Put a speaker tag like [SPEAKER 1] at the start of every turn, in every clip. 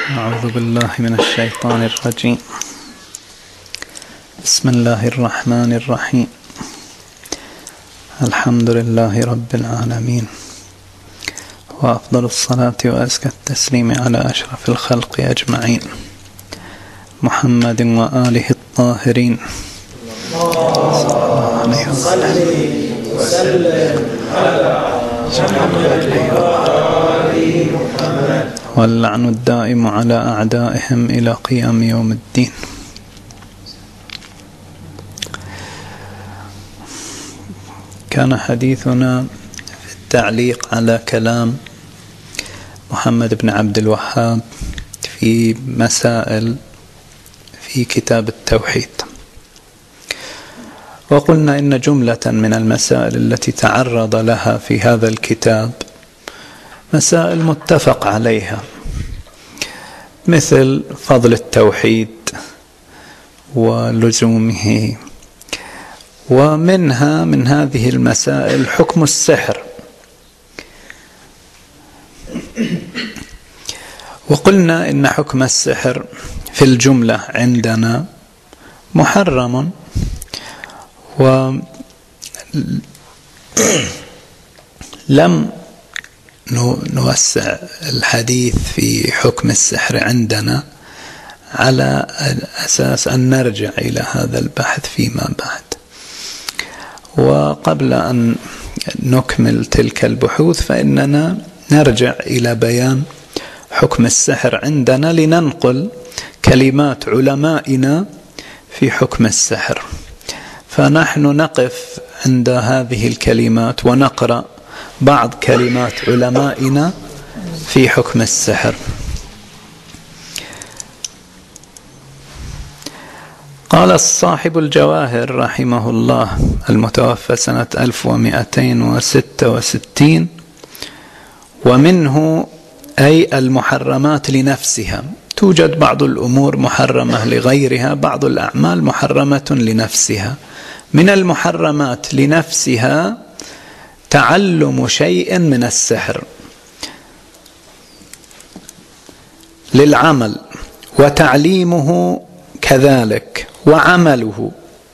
[SPEAKER 1] أعوذ بالله من الشيطان الرجيم. بسم الله الرحمن الرحيم. الحمد لله رب العالمين، وأفضل الصلاة وأزكى التسليم على أشرف الخلق أجمعين، محمد وآله الطاهرين صلى وسلم على محمد، واللعن الدائم على أعدائهم إلى قيام يوم الدين. كان حديثنا في التعليق على كلام محمد بن عبد الوهاب في مسائل في كتاب التوحيد، وقلنا إن جملة من المسائل التي تعرض لها في هذا الكتاب مسائل متفق عليها، مثل فضل التوحيد ولزومه، ومنها من هذه المسائل حكم السحر. وقلنا إن حكم السحر في الجملة عندنا محرم، ولم نوسع الحديث في حكم السحر عندنا على أساس أن نرجع إلى هذا البحث فيما بعد. وقبل أن نكمل تلك البحوث فإننا نرجع إلى بيان حكم السحر عندنا لننقل كلمات علمائنا في حكم السحر. فنحن نقف عند هذه الكلمات ونقرأ بعض كلمات علمائنا في حكم السحر. قال الصاحب الجواهر رحمه الله المتوفى سنة 1266: ومنه أي المحرمات لنفسها. توجد بعض الأمور محرمة لغيرها، بعض الأعمال محرمة لنفسها. من المحرمات لنفسها تعلم شيء من السحر للعمل، وتعليمه كذلك، وعمله.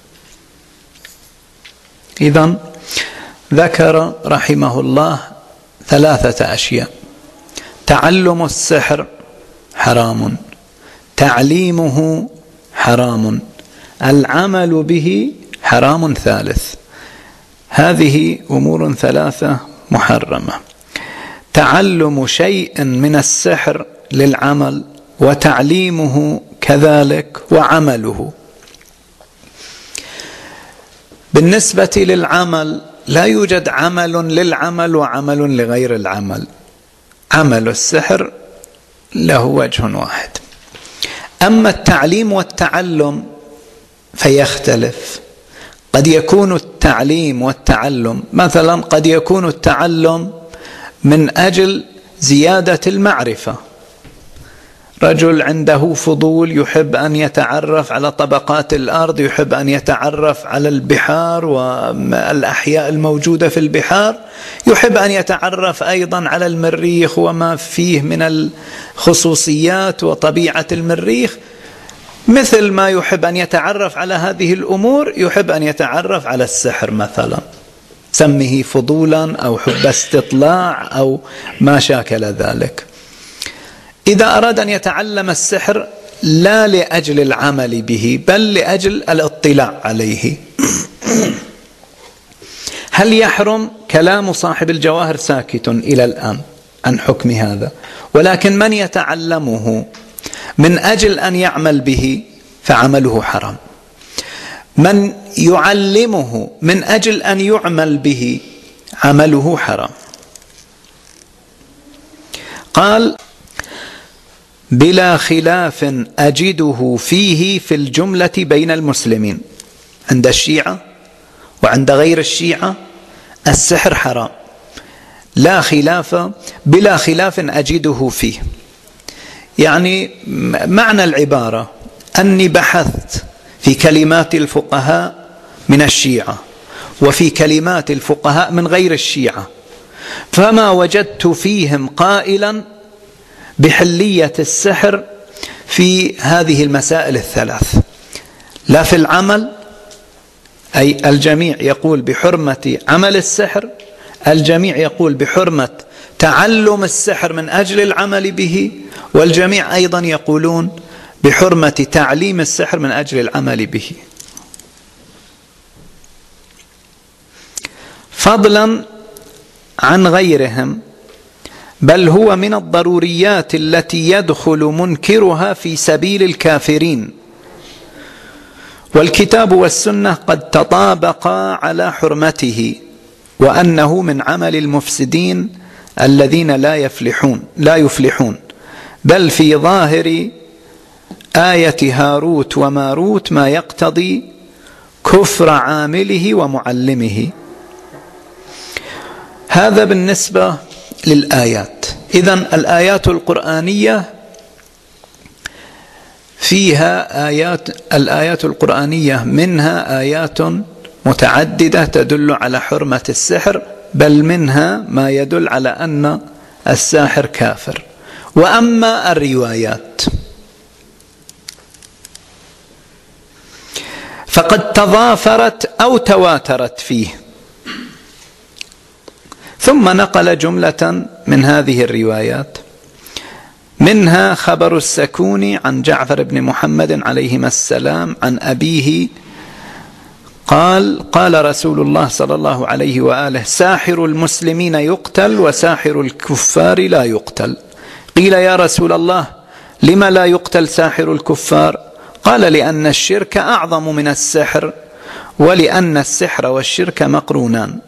[SPEAKER 1] إذن ذكر رحمه الله 3 أشياء: تعلم السحر حرام، تعليمه حرام، العمل به حرام ثالث. هذه أمور 3 محرمة: تعلم شيء من السحر للعمل، وتعليمه كذلك، وعمله. بالنسبة للعمل لا يوجد عمل للعمل وعمل لغير العمل. عمل السحر له وجه واحد. أما التعليم والتعلم فيختلف. قد يكون التعليم والتعلم، مثلا قد يكون التعلم من أجل زيادة المعرفة. رجل عنده فضول، يحب أن يتعرف على طبقات الأرض، يحب أن يتعرف على البحار والأحياء الموجودة في البحار، يحب أن يتعرف أيضا على المريخ وما فيه من الخصوصيات وطبيعة المريخ. مثل ما يحب أن يتعرف على هذه الأمور يحب أن يتعرف على السحر مثلا، سمه فضولا أو حب استطلاع أو ما شاكل ذلك. إذا أراد أن يتعلم السحر لا لأجل العمل به بل لأجل الاطلاع عليه. هل يحرم؟ كلام صاحب الجواهر ساكت إلى الآن عن حكم هذا، ولكن من يتعلمه من أجل أن يعمل به فعمله حرام. من يعلمه من أجل أن يعمل به عمله حرام. قال: بلا خلاف أجده فيه في الجملة بين المسلمين. عند الشيعة وعند غير الشيعة السحر حرام، لا خلاف، بلا خلاف أجده فيه. يعني معنى العبارة أني بحثت في كلمات الفقهاء من الشيعة وفي كلمات الفقهاء من غير الشيعة، فما وجدت فيهم قائلا بحلية السحر في هذه المسائل الثلاث: لا في العمل، أي الجميع يقول بحرمة عمل السحر، الجميع يقول بحرمة تعلم السحر من أجل العمل به، والجميع أيضا يقولون بحرمة تعليم السحر من أجل العمل به، فضلا عن غيرهم، بل هو من الضروريات التي يدخل منكرها في سبيل الكافرين، والكتاب والسنة قد تطابقا على حرمته، وأنه من عمل المفسدين الذين لا يفلحون، بل في ظاهر آية هاروت وماروت ما يقتضي كفر عامله ومعلمه. هذا بالنسبة للآيات. إذن الآيات القرآنية فيها الآيات القرآنية منها آيات متعددة تدل على حرمة السحر، بل منها ما يدل على أن الساحر كافر. وأما الروايات فقد تضافرت أو تواترت فيه. ثم نقل جملة من هذه الروايات، منها خبر السكوني عن جعفر بن محمد عليهما السلام عن أبيه قال: قال رسول الله صلى الله عليه وآله: ساحر المسلمين يقتل وساحر الكفار لا يقتل. قيل: يا رسول الله، لم لا يقتل ساحر الكفار؟ قال: لأن الشرك أعظم من السحر، ولأن السحر والشرك مقرونان.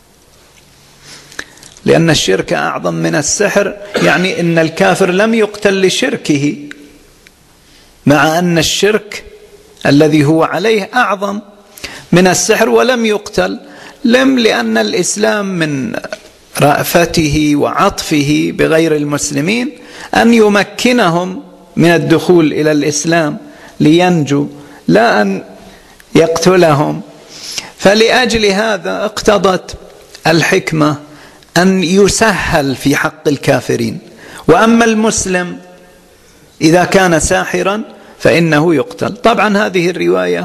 [SPEAKER 1] لأن الشرك أعظم من السحر يعني إن الكافر لم يقتل لشركه، مع أن الشرك الذي هو عليه أعظم من السحر ولم يقتل. لأن الإسلام من رأفته وعطفه بغير المسلمين أن يمكنهم من الدخول إلى الإسلام لينجوا، لا أن يقتلهم. فلأجل هذا اقتضت الحكمة أن يسهل في حق الكافرين، وأما المسلم إذا كان ساحرا فإنه يقتل. طبعا هذه الرواية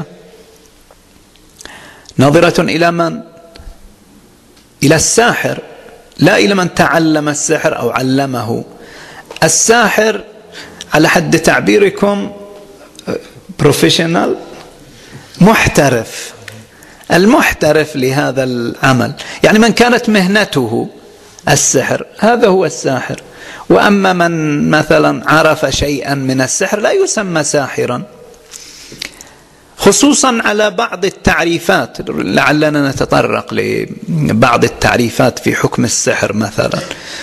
[SPEAKER 1] ناظرة إلى من؟ إلى الساحر، لا إلى من تعلم السحر أو علمه. الساحر على حد تعبيركم بروفيشنال، محترف، المحترف لهذا العمل، يعني من كانت مهنته السحر هذا هو الساحر. وأما من مثلا عرف شيئا من السحر لا يسمى ساحرا، خصوصا على بعض التعريفات. لعلنا نتطرق لبعض التعريفات في حكم السحر. مثلا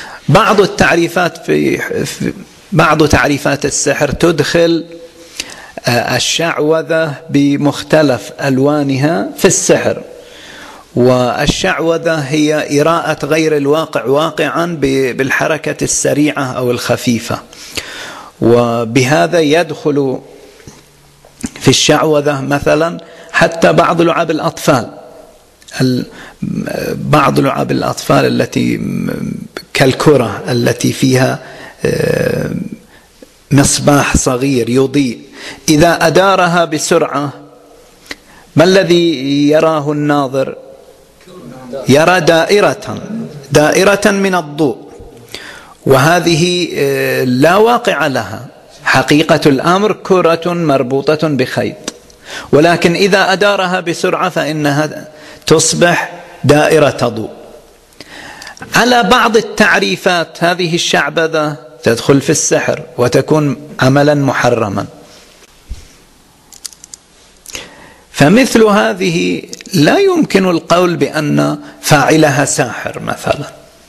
[SPEAKER 1] بعض تعريفات السحر تدخل الشعوذة بمختلف ألوانها في السحر، والشعوذة هي إراءة غير الواقع واقعا بالحركة السريعة أو الخفيفة، وبهذا يدخل في الشعوذة مثلا حتى بعض لعاب الأطفال التي كالكرة التي فيها مصباح صغير يضيء، إذا أدارها بسرعة ما الذي يراه الناظر؟ يرى دائرة من الضوء، وهذه لا واقع لها. حقيقة الأمر كرة مربوطة بخيط، ولكن إذا أدارها بسرعة فإنها تصبح دائرة ضوء. على بعض التعريفات هذه الشعبذة تدخل في السحر وتكون عملا محرما. فمثل هذه لا يمكن القول بأن فاعلها ساحر مثلا.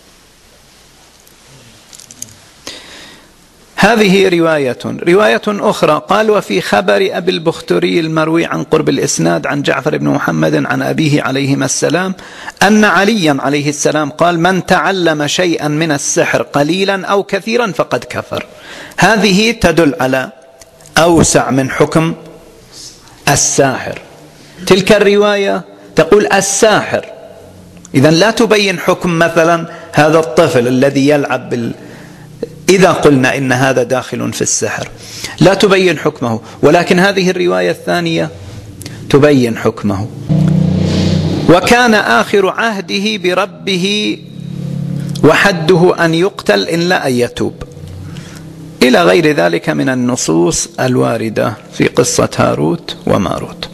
[SPEAKER 1] هذه رواية أخرى قال: وفي خبر أبي البختري المروي عن قرب الإسناد عن جعفر بن محمد عن أبيه عليهما السلام أن عليا عليه السلام قال: من تعلم شيئا من السحر قليلا أو كثيرا فقد كفر. هذه تدل على أوسع من حكم الساحر. تلك الرواية تقول الساحر، إذن لا تبين حكم مثلا هذا الطفل الذي يلعب إذا قلنا إن هذا داخل في السحر لا تبين حكمه، ولكن هذه الرواية الثانية تبين حكمه. وكان آخر عهده بربه وحده أن يقتل إن لا أن يتوب، إلى غير ذلك من النصوص الواردة في قصة هاروت وماروت.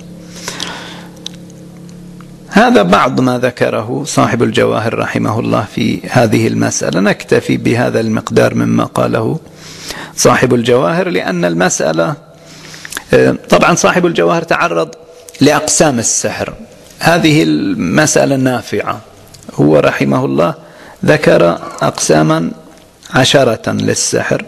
[SPEAKER 1] هذا بعض ما ذكره صاحب الجواهر رحمه الله في هذه المسألة. نكتفي بهذا المقدار مما قاله صاحب الجواهر، لأن المسألة طبعا صاحب الجواهر تعرض لأقسام السحر، هذه المسألة نافعة. هو رحمه الله ذكر أقساما 10 للسحر،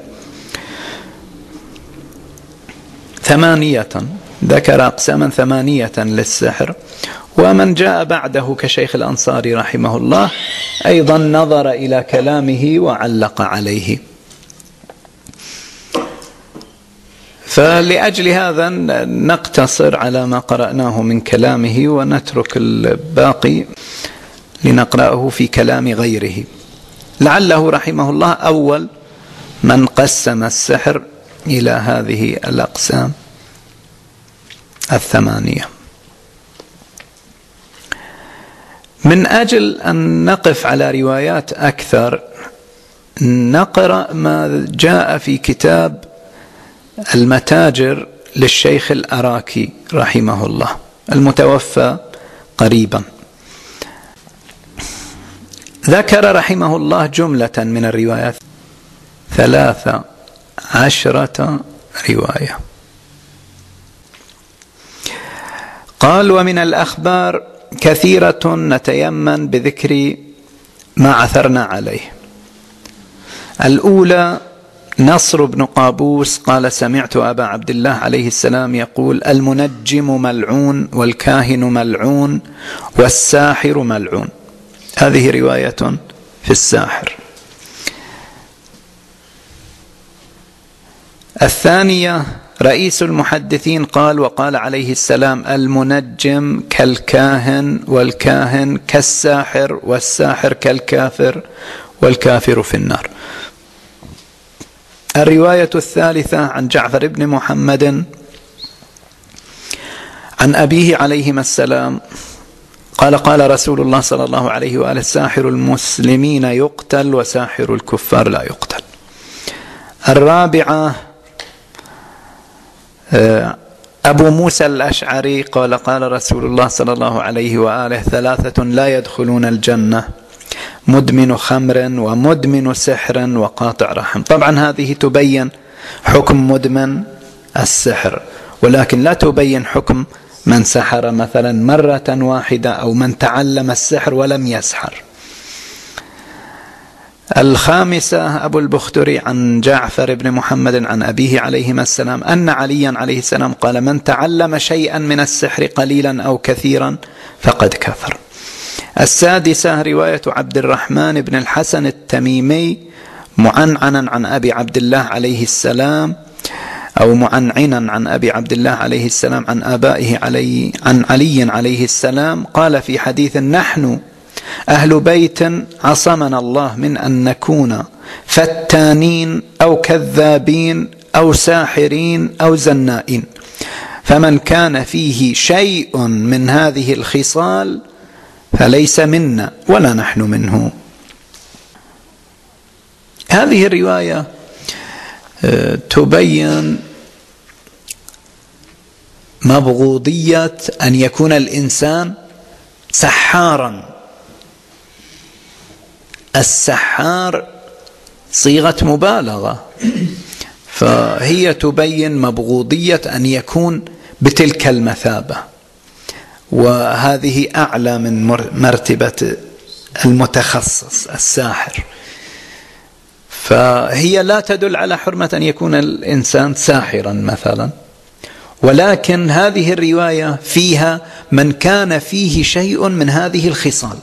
[SPEAKER 1] 8 ذكر أقساما 8 للسحر. ومن جاء بعده كشيخ الأنصاري رحمه الله أيضا نظر إلى كلامه وعلق عليه. فلأجل هذا نقتصر على ما قرأناه من كلامه ونترك الباقي لنقرأه في كلام غيره. لعله رحمه الله أول من قسم السحر إلى هذه الأقسام 8. من أجل أن نقف على روايات أكثر نقرأ ما جاء في كتاب المتاجر للشيخ الأراكي رحمه الله المتوفى قريبا. ذكر رحمه الله جملة من الروايات 13 رواية. قال: ومن الأخبار كثيرة نتيمن بذكر ما عثرنا عليه. الأولى نصر بن قابوس قال: سمعت أبا عبد الله عليه السلام يقول: المنجم ملعون والكاهن ملعون والساحر ملعون. هذه رواية في الساحر. الثانية رئيس المحدثين قال: وقال عليه السلام: المنجم كالكاهن والكاهن كالساحر والساحر كالكافر والكافر في النار. الرواية الثالثة عن جعفر بن محمد عن أبيه عليهما السلام قال: قال رسول الله صلى الله عليه وآله: ساحر المسلمين يقتل وساحر الكفار لا يقتل. الرابعة أبو موسى الأشعري قال: قال رسول الله صلى الله عليه وآله: 3 لا يدخلون الجنة: مدمن خمر ومدمن سحر وقاطع رحم. طبعا هذه تبين حكم مدمن السحر، ولكن لا تبين حكم من سحر مثلا مرة واحدة أو من تعلم السحر ولم يسحر. الخامسة أبو البختري عن جعفر بن محمد عن أبيه عليهما السلام أن عليا عليه السلام قال: من تعلم شيئا من السحر قليلا أو كثيرا فقد كفر. السادسة رواية عبد الرحمن بن الحسن التميمي معنعنا عن أبي عبد الله عليه السلام أو معنعنا عن أبي عبد الله عليه السلام عن آبائه عن علي عليه السلام قال في حديث: نحن أهل بيت عصمنا الله من أن نكون فتانين أو كذابين أو ساحرين أو زنائين، فمن كان فيه شيء من هذه الخصال فليس منا ولا نحن منه. هذه الرواية تبين مبغوضية أن يكون الإنسان سحارا. السحار صيغة مبالغة، فهي تبين مبغوضية أن يكون بتلك المثابة، وهذه أعلى من مرتبة المتخصص الساحر. فهي لا تدل على حرمة أن يكون الإنسان ساحرا مثلا، ولكن هذه الرواية فيها من كان فيه شيء من هذه الخصال.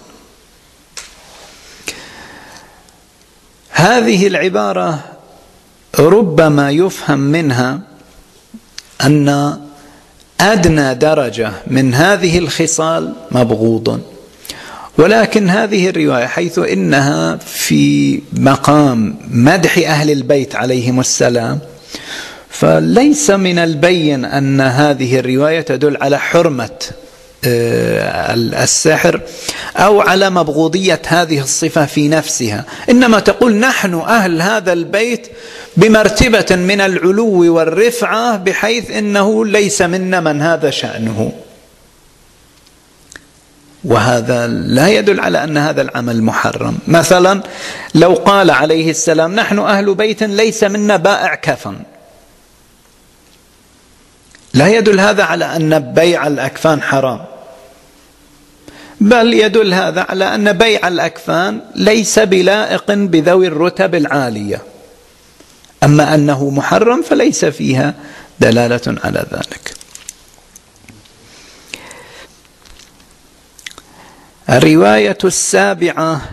[SPEAKER 1] هذه العبارة ربما يفهم منها أن أدنى درجة من هذه الخصال مبغوض، ولكن هذه الرواية حيث إنها في مقام مدح أهل البيت عليهم السلام، فليس من البين أن هذه الرواية تدل على حرمة السحر أو على مبغوضية هذه الصفة في نفسها، إنما تقول نحن أهل هذا البيت بمرتبة من العلو والرفعة بحيث إنه ليس منا من هذا شأنه. وهذا لا يدل على أن هذا العمل محرم. مثلا لو قال عليه السلام نحن أهل بيت ليس منا بائع كفن، لا يدل هذا على أن بيع الأكفان حرام، بل يدل هذا على أن بيع الأكفان ليس بلائق بذوي الرتب العالية، أما أنه محرم فليس فيها دلالة على ذلك. الرواية السابعة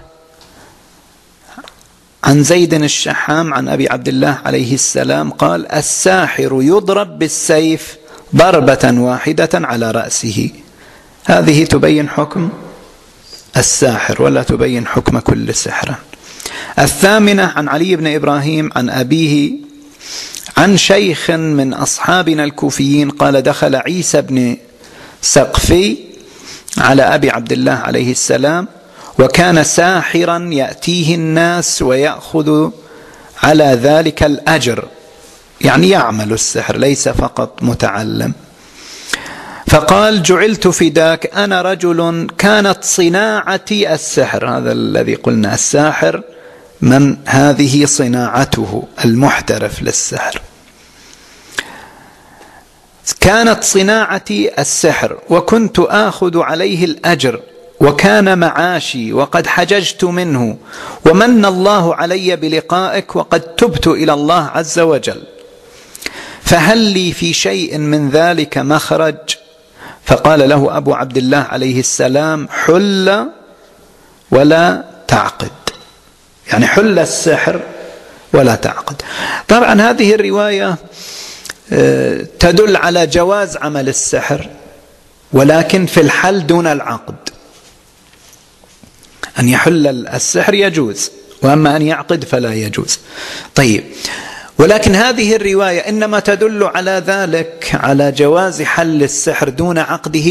[SPEAKER 1] عن زيد الشحام عن أبي عبد الله عليه السلام قال: الساحر يضرب بالسيف ضربة واحدة على رأسه. هذه تبين حكم الساحر ولا تبين حكم كل سحر. الثامنة عن علي بن إبراهيم عن أبيه عن شيخ من أصحابنا الكوفيين قال: دخل عيسى بن سقفي على أبي عبد الله عليه السلام وكان ساحرا يأتيه الناس ويأخذ على ذلك الأجر، يعني يعمل السحر ليس فقط متعلم. فقال: جعلت فداك، أنا رجل كانت صناعتي السحر. هذا الذي قلنا الساحر من هذه صناعته، المحترف للسحر. كانت صناعتي السحر وكنت آخذ عليه الأجر وكان معاشي وقد حججت منه ومن الله علي بلقائك وقد تبت إلى الله عز وجل، فهل لي في شيء من ذلك مخرج؟ فقال له أبو عبد الله عليه السلام: حل ولا تعقد، يعني حل السحر ولا تعقد. طبعا هذه الرواية تدل على جواز عمل السحر، ولكن في الحل دون العقد. أن يحل السحر يجوز، وأما أن يعقد فلا يجوز. طيب، ولكن هذه الرواية إنما تدل على ذلك، على جواز حل السحر دون عقده.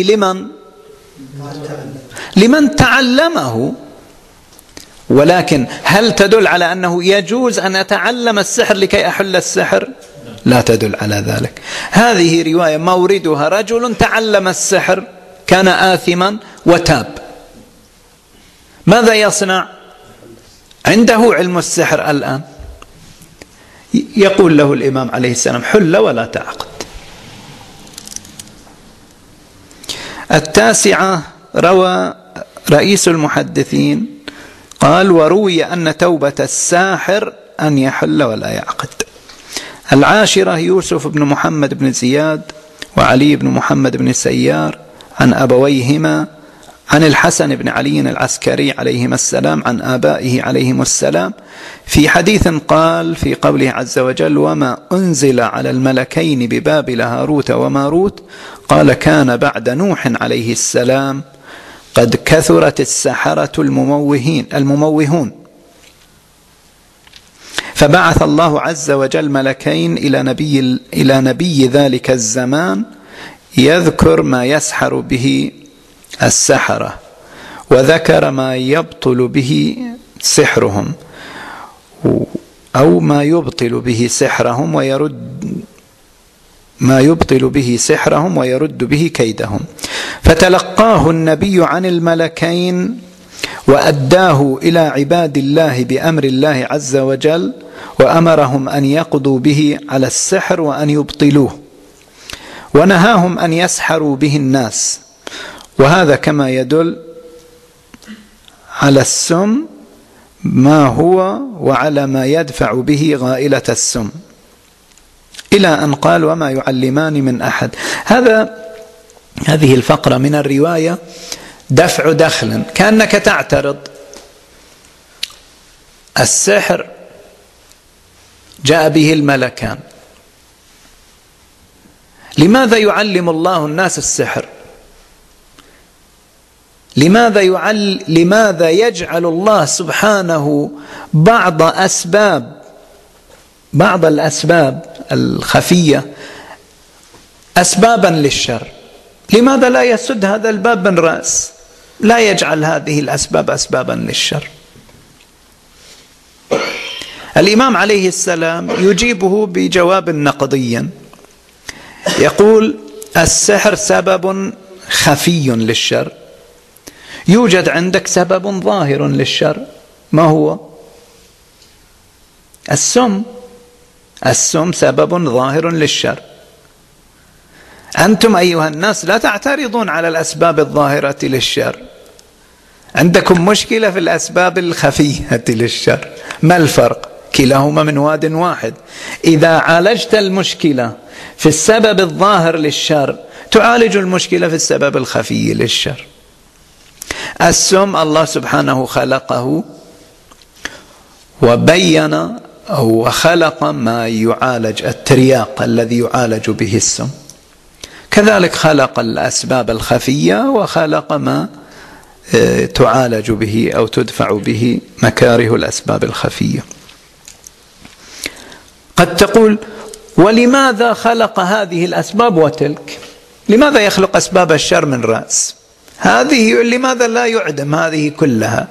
[SPEAKER 1] لمن تعلمه. ولكن هل تدل على أنه يجوز أن أتعلم السحر لكي أحل السحر؟ لا تدل على ذلك. هذه رواية موردها رجل تعلم السحر كان آثما وتاب، ماذا يصنع؟ عنده علم السحر الآن، يقول له الإمام عليه السلام: حل ولا تعقد. التاسعة روى رئيس المحدثين قال: وروي أن توبة الساحر أن يحل ولا يعقد. العاشرة يوسف بن محمد بن زياد وعلي بن محمد بن سيار عن أبويهما عن الحسن بن علي العسكري عليهما السلام عن آبائه عليهم السلام في حديث قال في قوله عز وجل: وما أنزل على الملكين ببابل هاروت وماروت قال: كان بعد نوح عليه السلام قد كثرت السحرة المموهون، فبعث الله عز وجل ملكين إلى نبي ذلك الزمان يذكر ما يسحر به السحرة، وذكر ما يبطل به سحرهم أو ما يبطل به سحرهم ويرد به كيدهم، فتلقاه النبي عن الملكين وأداه إلى عباد الله بأمر الله عز وجل، وأمرهم أن يقضوا به على السحر وأن يبطلوه، ونهاهم أن يسحروا به الناس. وهذا كما يدل على السم ما هو وعلى ما يدفع به غائلة السم، إلى أن قال: وما يعلمان من أحد. هذه الفقرة من الرواية دفع دخل، كأنك تعترض: السحر جاء به الملكان، لماذا يعلم الله الناس السحر؟ لماذا يجعل الله سبحانه بعض الأسباب الخفية أسبابا للشر؟ لماذا لا يسد هذا الباب من رأس؟ لا يجعل هذه الأسباب أسبابا للشر. الإمام عليه السلام يجيبه بجواب نقضي، يقول: السحر سبب خفي للشر، يوجد عندك سبب ظاهر للشر. ما هو؟ السم سبب ظاهر للشر. أنتم أيها الناس لا تعترضون على الأسباب الظاهرة للشر، عندكم مشكلة في الأسباب الخفية للشر. ما الفرق؟ كلاهما من واد واحد. إذا عالجت المشكلة في السبب الظاهر للشر تعالج المشكلة في السبب الخفي للشر. السم الله سبحانه خلقه وبين أو خلق ما يعالج، الترياق الذي يعالج به السم، كذلك خلق الأسباب الخفية وخلق ما تعالج به أو تدفع به مكاره الأسباب الخفية. قد تقول: ولماذا خلق هذه الأسباب وتلك؟ لماذا يخلق أسباب الشر من رأس؟ هذه لماذا لا يعدم هذه كلها؟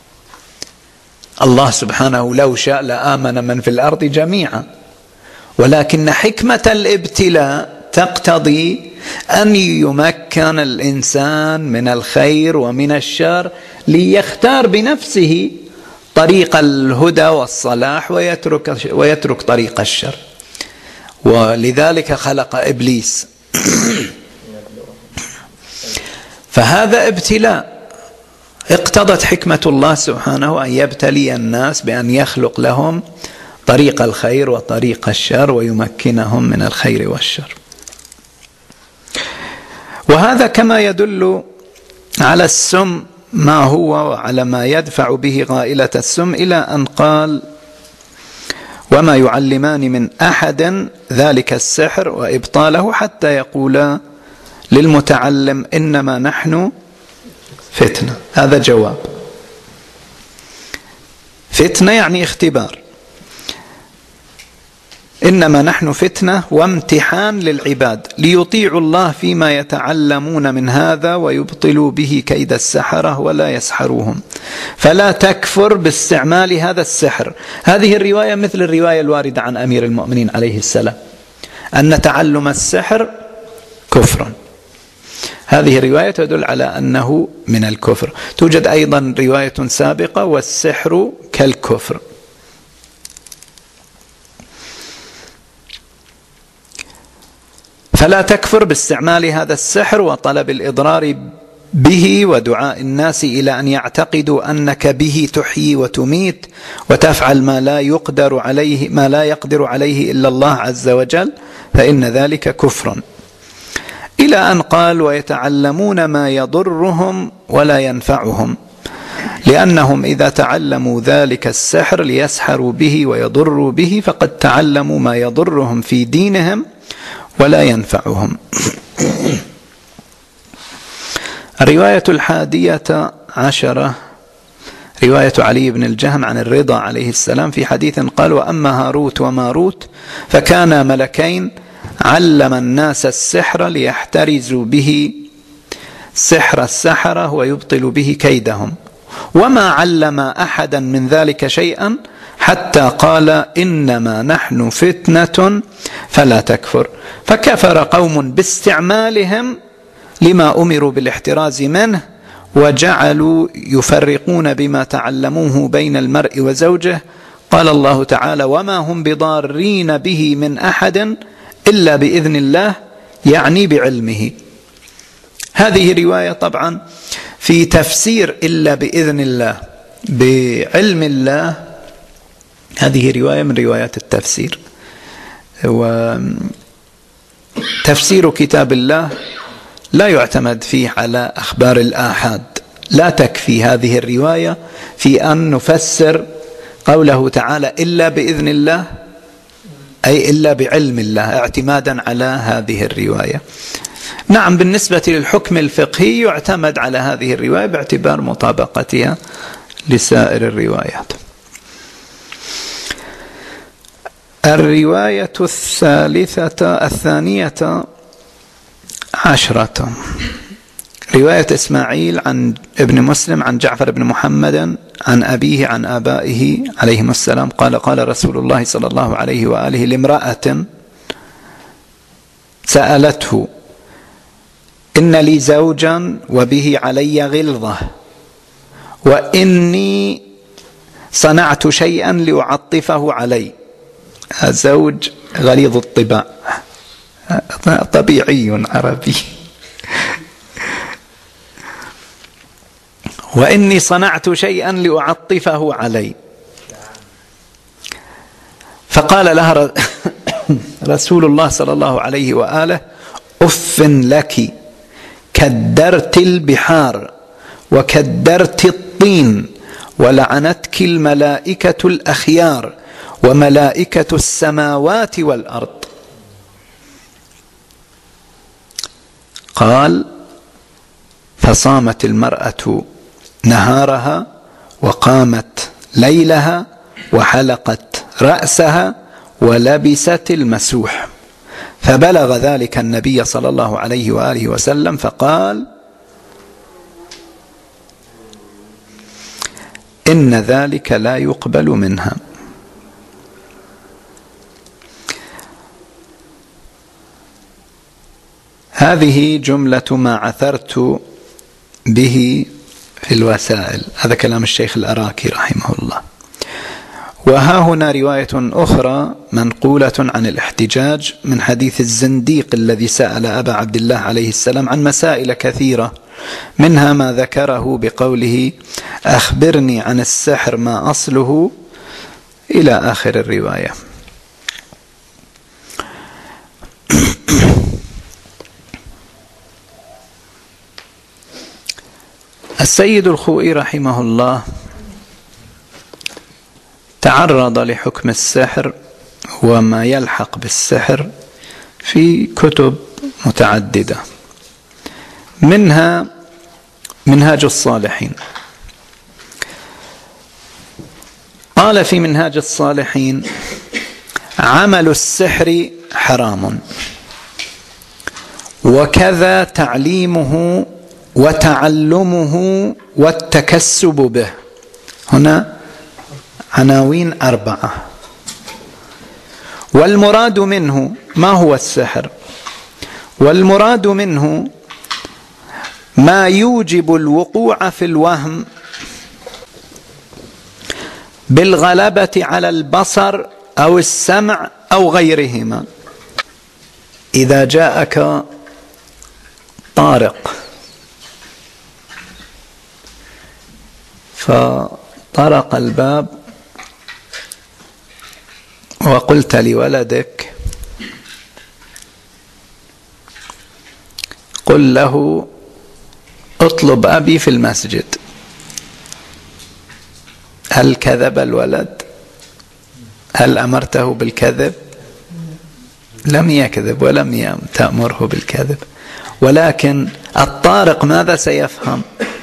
[SPEAKER 1] الله سبحانه لو شاء لآمن من في الأرض جميعا، ولكن حكمة الابتلاء تقتضي أن يمكن الإنسان من الخير ومن الشر ليختار بنفسه طريق الهدى والصلاح ويترك طريق الشر. ولذلك خلق إبليس. فهذا ابتلاء، اقتضت حكمة الله سبحانه أن يبتلي الناس بأن يخلق لهم طريق الخير وطريق الشر ويمكنهم من الخير والشر. وهذا كما يدل على السم ما هو وعلى ما يدفع به غائلة السم، إلى أن قال: وما يعلمان من أحد ذلك السحر وإبطاله حتى يقولا للمتعلم إنما نحن فتنة. هذا جواب. فتنة يعني اختبار. إنما نحن فتنة وامتحان للعباد ليطيعوا الله فيما يتعلمون من هذا ويبطلوا به كيد السحرة ولا يسحروهم، فلا تكفر باستعمال هذا السحر. هذه الرواية مثل الرواية الواردة عن أمير المؤمنين عليه السلام أن تعلم السحر كفر. هذه الرواية تدل على أنه من الكفر. توجد أيضا رواية سابقة: والسحر كالكفر. فلا تكفر باستعمال هذا السحر وطلب الإضرار به ودعاء الناس إلى أن يعتقدوا أنك به تحيي وتميت وتفعل ما لا يقدر عليه إلا الله عز وجل، فإن ذلك كفر. إلى أن قال: ويتعلمون ما يضرهم ولا ينفعهم، لأنهم إذا تعلموا ذلك السحر ليسحروا به ويضروا به فقد تعلموا ما يضرهم في دينهم ولا ينفعهم. الرواية 11 رواية علي بن الجهم عن الرضا عليه السلام في حديث قال: وأما هاروت وماروت فكانا ملكين علم الناس السحر ليحترزوا به سحر السحرة ويبطل به كيدهم، وما علم أحدا من ذلك شيئا حتى قال: إنما نحن فتنة فلا تكفر. فكفر قوم باستعمالهم لما أمروا بالاحتراز منه، وجعلوا يفرقون بما تعلموه بين المرء وزوجه. قال الله تعالى: وما هم بضارين به من أحد إلا بإذن الله، يعني بعلمه. هذه رواية طبعا في تفسير إلا بإذن الله بعلم الله، هذه رواية من روايات التفسير. وتفسير كتاب الله لا يعتمد فيه على أخبار الآحاد. لا تكفي هذه الرواية في أن نفسر قوله تعالى إلا بإذن الله، أي إلا بعلم الله، اعتمادا على هذه الرواية. نعم، بالنسبة للحكم الفقهي يعتمد على هذه الرواية باعتبار مطابقتها لسائر الروايات. الرواية الثانية عشرة، رواية إسماعيل عن ابن مسلم عن جعفر بن محمد عن أبيه عن آبائه عليهم السلام قال: قال رسول الله صلى الله عليه وآله لامرأة سألته: إن لي زوجا وبه علي غلظة، وإني صنعت شيئا لأعطفه علي. الزوج غليظ الطباع، طبيعي عربي. وإني صنعت شيئا لأعطفه علي. فقال لها رسول الله صلى الله عليه وآله: أف لك، كدرت البحار وكدرت الطين، ولعنتك الملائكة الأخيار وملائكة السماوات والأرض. قال: فصامت المرأة نهارها وقامت ليلها وحلقت رأسها ولبست المسوح. فبلغ ذلك النبي صلى الله عليه وآله وسلم فقال: إن ذلك لا يقبل منها. هذه جملة ما عثرت به في الوسائل. هذا كلام الشيخ الأراكي رحمه الله. وها هنا رواية أخرى منقولة عن الاحتجاج من حديث الزنديق الذي سأل أبا عبد الله عليه السلام عن مسائل كثيرة، منها ما ذكره بقوله: أخبرني عن السحر ما أصله، إلى آخر الرواية. السيد الخوئي رحمه الله تعرض لحكم السحر وما يلحق بالسحر في كتب متعددة، منها منهاج الصالحين. قال في منهاج الصالحين: عمل السحر حرام، وكذا تعليمه وتعلمه والتكسب به. هنا عناوين 4. والمراد منه، ما هو السحر؟ والمراد منه ما يوجب الوقوع في الوهم بالغلبة على البصر أو السمع أو غيرهما. إذا جاءك طارق فطرق الباب وقلت لولدك: قل له اطلب أبي في المسجد، هل كذب الولد؟ هل أمرته بالكذب؟ لم يكذب ولم تأمره بالكذب. ولكن الطارق ماذا سيفهم؟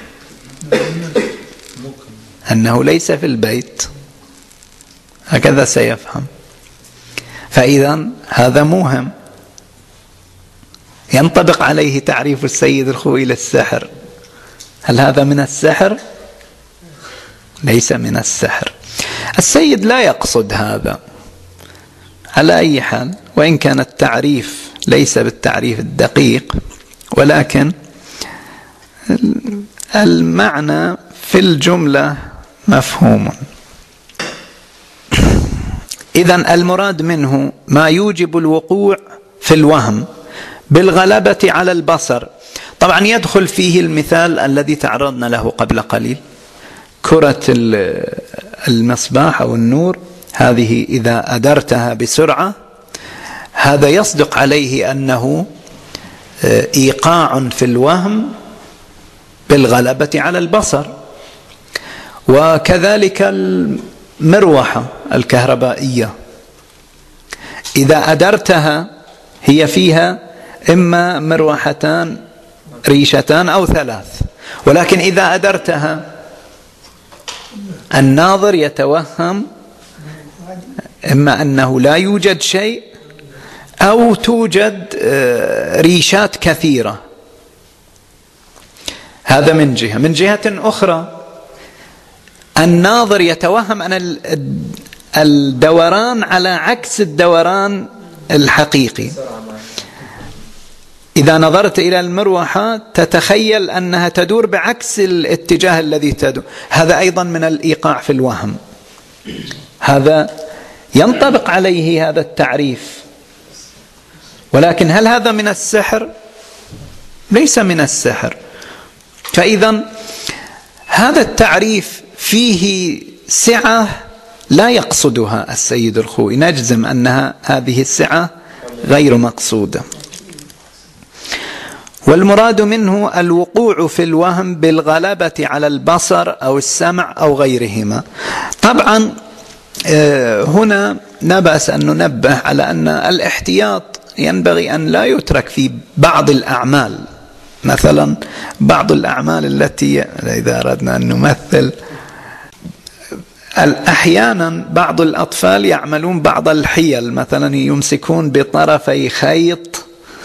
[SPEAKER 1] أنه ليس في البيت، هكذا سيفهم. فإذا هذا موهم، ينطبق عليه تعريف السيد الخوئي للسحر. هل هذا من السحر؟ ليس من السحر. السيد لا يقصد هذا على أي حال، وإن كان التعريف ليس بالتعريف الدقيق، ولكن المعنى في الجملة مفهوم. إذن المراد منه ما يوجب الوقوع في الوهم بالغلبة على البصر. طبعا يدخل فيه المثال الذي تعرضنا له قبل قليل، كرة المصباح أو النور، هذه إذا أدرتها بسرعة هذا يصدق عليه أنه إيقاع في الوهم بالغلبة على البصر. وكذلك المروحة الكهربائية إذا أدرتها هي فيها إما مروحتان ريشتان أو 3، ولكن إذا أدرتها الناظر يتوهم إما أنه لا يوجد شيء أو توجد ريشات كثيرة. هذا من جهة. من جهة أخرى الناظر يتوهم أن الدوران على عكس الدوران الحقيقي. إذا نظرت إلى المروحة تتخيل أنها تدور بعكس الاتجاه الذي تدور. هذا أيضا من الإيقاع في الوهم. هذا ينطبق عليه هذا التعريف، ولكن هل هذا من السحر؟ ليس من السحر. فإذا هذا التعريف فيه سعة لا يقصدها السيد الخوئي، نجزم أنها هذه السعة غير مقصودة. والمراد منه الوقوع في الوهم بالغلبة على البصر أو السمع أو غيرهما. طبعا هنا لا بأس أن ننبه على أن الاحتياط ينبغي أن لا يترك في بعض الأعمال. مثلا بعض الأعمال التي إذا أردنا أن نمثل، أحيانا بعض الأطفال يعملون بعض الحيل، مثلا يمسكون بطرفي خيط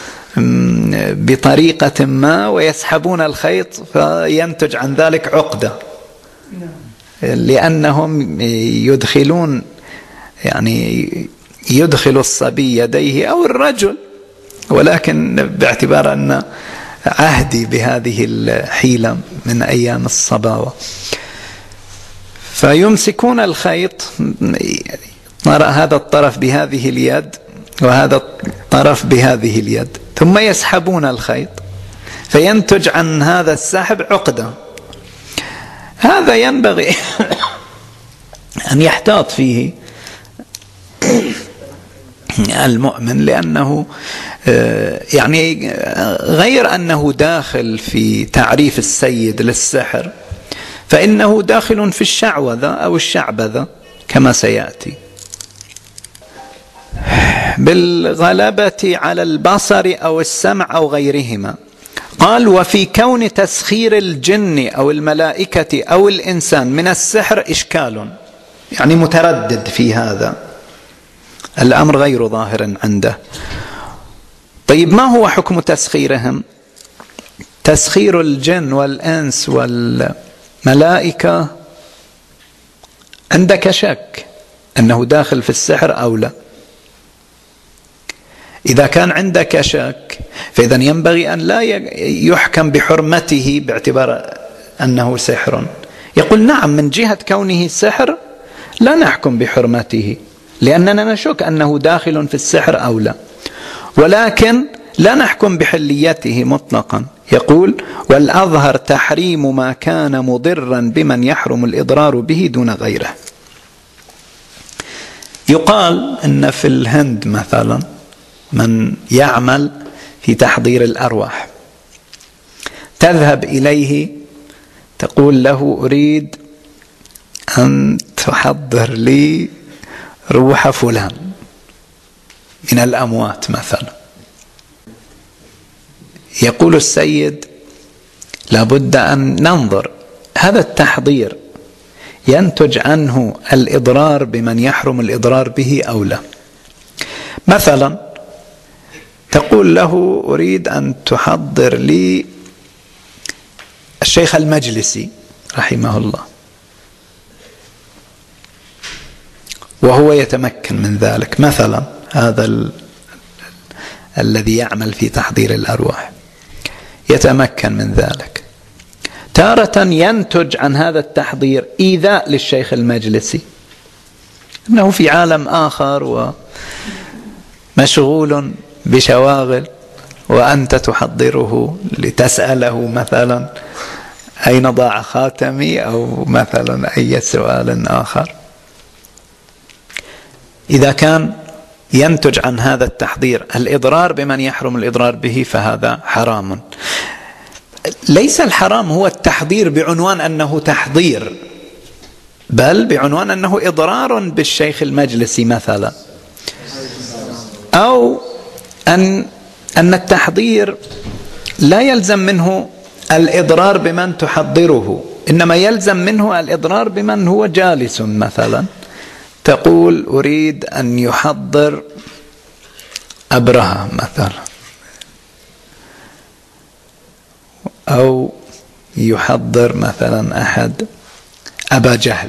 [SPEAKER 1] بطريقة ما ويسحبون الخيط فينتج عن ذلك عقدة، لأنهم يدخلون يدخل الصبي يديه أو الرجل، ولكن باعتبار أن عهدي بهذه الحيلة من أيام الصباوة، فيمسكون الخيط، هذا الطرف بهذه اليد وهذا الطرف بهذه اليد، ثم يسحبون الخيط فينتج عن هذا السحب عقدة. هذا ينبغي أن يحتاط فيه المؤمن، لأنه غير أنه داخل في تعريف السيد للسحر، فإنه داخل في الشعوذة أو الشعبذة كما سيأتي. بالغلبة على البصر أو السمع أو غيرهما. قال: وفي كون تسخير الجن أو الملائكة أو الإنسان من السحر إشكال، متردد في هذا الأمر غير ظاهر عنده. طيب ما هو حكم تسخيرهم؟ تسخير الجن والإنس والملائكة عندك شك أنه داخل في السحر أو لا؟ إذا كان عندك شك فإذا ينبغي أن لا يحكم بحرمته باعتبار أنه سحر. يقول: نعم، من جهة كونه سحر لا نحكم بحرمته لأننا نشك أنه داخل في السحر أو لا، ولكن لا نحكم بحليته مطلقا. يقول: والأظهر تحريم ما كان مضرا بمن يحرم الإضرار به دون غيره. يقال أن في الهند مثلا من يعمل في تحضير الأرواح تذهب إليه تقول له: أريد أن تحضر لي روح فلان من الأموات مثلا. يقول السيد: لابد أن ننظر هذا التحضير ينتج عنه الإضرار بمن يحرم الإضرار به أو لا. مثلا تقول له: أريد أن تحضر لي الشيخ المجلسي رحمه الله، وهو يتمكن من ذلك. مثلا هذا الذي يعمل في تحضير الأرواح يتمكن من ذلك. تارة ينتج عن هذا التحضير إيذاء للشيخ المجلسي، إنه في عالم آخر ومشغول بشواغل، وأنت تحضره لتسأله مثلا: أين ضاع خاتمي؟ أو مثلا أي سؤال آخر. إذا كان ينتج عن هذا التحضير الإضرار بمن يحرم الإضرار به فهذا حرام. ليس الحرام هو التحضير بعنوان أنه تحضير، بل بعنوان أنه إضرار بالشيخ المجلسي مثلا، أو أن أن التحضير لا يلزم منه الإضرار بمن تحضره، إنما يلزم منه الإضرار بمن هو جالس. مثلا تقول أريد أن يحضر أبرهة مثلا، أو يحضر مثلا أحد أبا جهل،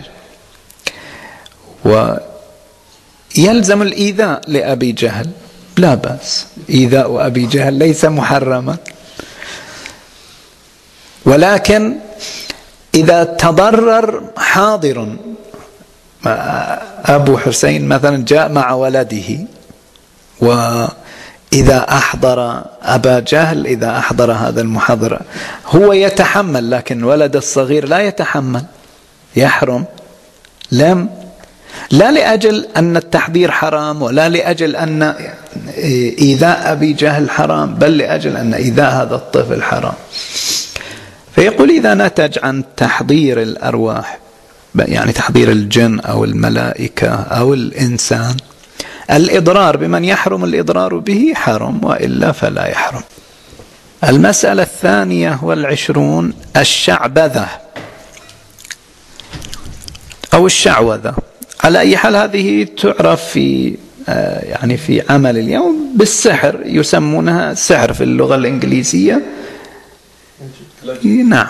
[SPEAKER 1] ويلزم الإيذاء لأبي جهل، لا بأس، إيذاء أبي جهل ليس محرما. ولكن إذا تضرر حاضر، أبو حسين مثلا جاء مع ولده، وإذا أحضر أبا جهل، إذا أحضر هذا المحضر هو يتحمل، لكن ولد الصغير لا يتحمل، يحرم. لا لأجل أن التحضير حرام، ولا لأجل أن إيذاء أبي جهل حرام، بل لأجل أن إيذاء هذا الطفل حرام. فيقول إذا نتج عن تحضير الأرواح، يعني تحضير الجن أو الملائكة أو الإنسان، الإضرار بمن يحرم الإضرار به حرم، وإلا فلا يحرم. المسألة 22 الشعبذة أو الشعوذة. على أي حال هذه تعرف في يعني في عمل اليوم بالسحر، يسمونها سحر في اللغة الإنجليزية. نعم،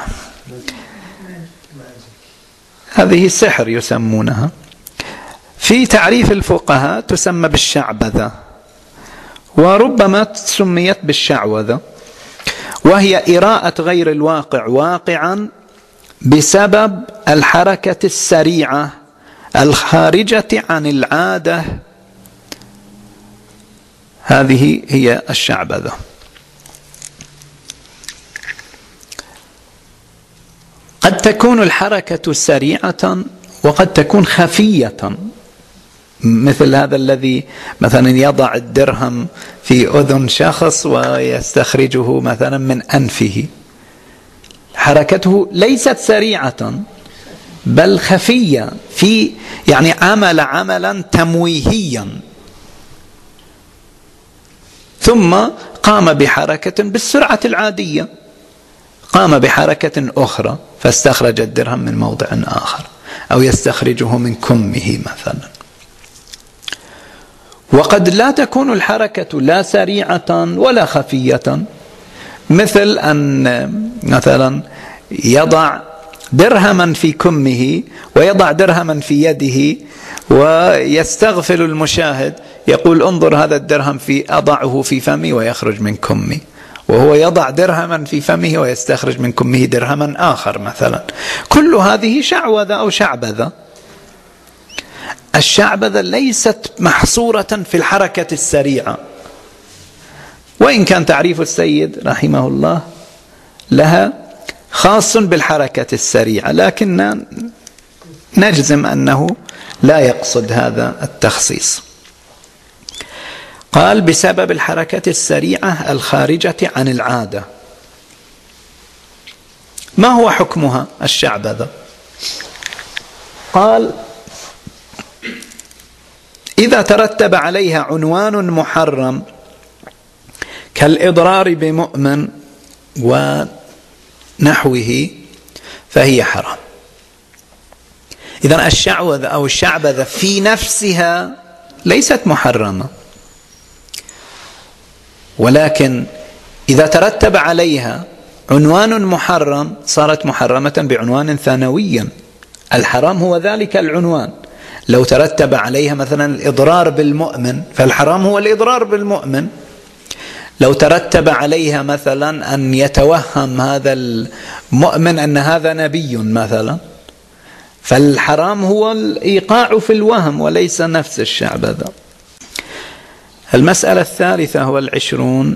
[SPEAKER 1] هذه سحر يسمونها. في تعريف الفقهاء تسمى بالشعبذة، وربما سميت بالشعوذة، وهي إراءة غير الواقع واقعا بسبب الحركة السريعة الخارجة عن العادة. هذه هي الشعبذة. قد تكون الحركة سريعة وقد تكون خفية، مثل هذا الذي مثلا يضع الدرهم في أذن شخص ويستخرجه مثلا من أنفه، حركته ليست سريعة بل خفية، يعني عمل عملا تمويهيا، ثم قام بحركة بالسرعة العادية، قام بحركة أخرى فاستخرج الدرهم من موضع آخر، أو يستخرجه من كمه مثلا. وقد لا تكون الحركة لا سريعة ولا خفية، مثل أن مثلا يضع درهما في كمه ويضع درهما في يده، ويستغفل المشاهد يقول انظر هذا الدرهم أضعه في فمي ويخرج من كمي، وهو يضع درهما في فمه ويستخرج من كمه درهما آخر مثلا. كل هذه شعوذة أو شعبذة. الشعبذة ليست محصورة في الحركة السريعة، وإن كان تعريف السيد رحمه الله لها خاص بالحركة السريعة، لكن نجزم أنه لا يقصد هذا التخصيص. قال بسبب الحركة السريعة الخارجة عن العادة. ما هو حكمها الشعبذة؟ قال إذا ترتب عليها عنوان محرم كالإضرار بمؤمن ونحوه فهي حرام. إذن الشعوذة أو الشعبذة في نفسها ليست محرمة، ولكن إذا ترتب عليها عنوان محرم صارت محرمة بعنوان ثانوي. الحرام هو ذلك العنوان. لو ترتب عليها مثلا الإضرار بالمؤمن فالحرام هو الإضرار بالمؤمن. لو ترتب عليها مثلا أن يتوهم هذا المؤمن أن هذا نبي مثلا، فالحرام هو الإيقاع في الوهم وليس نفس الشعبذة. المسألة 23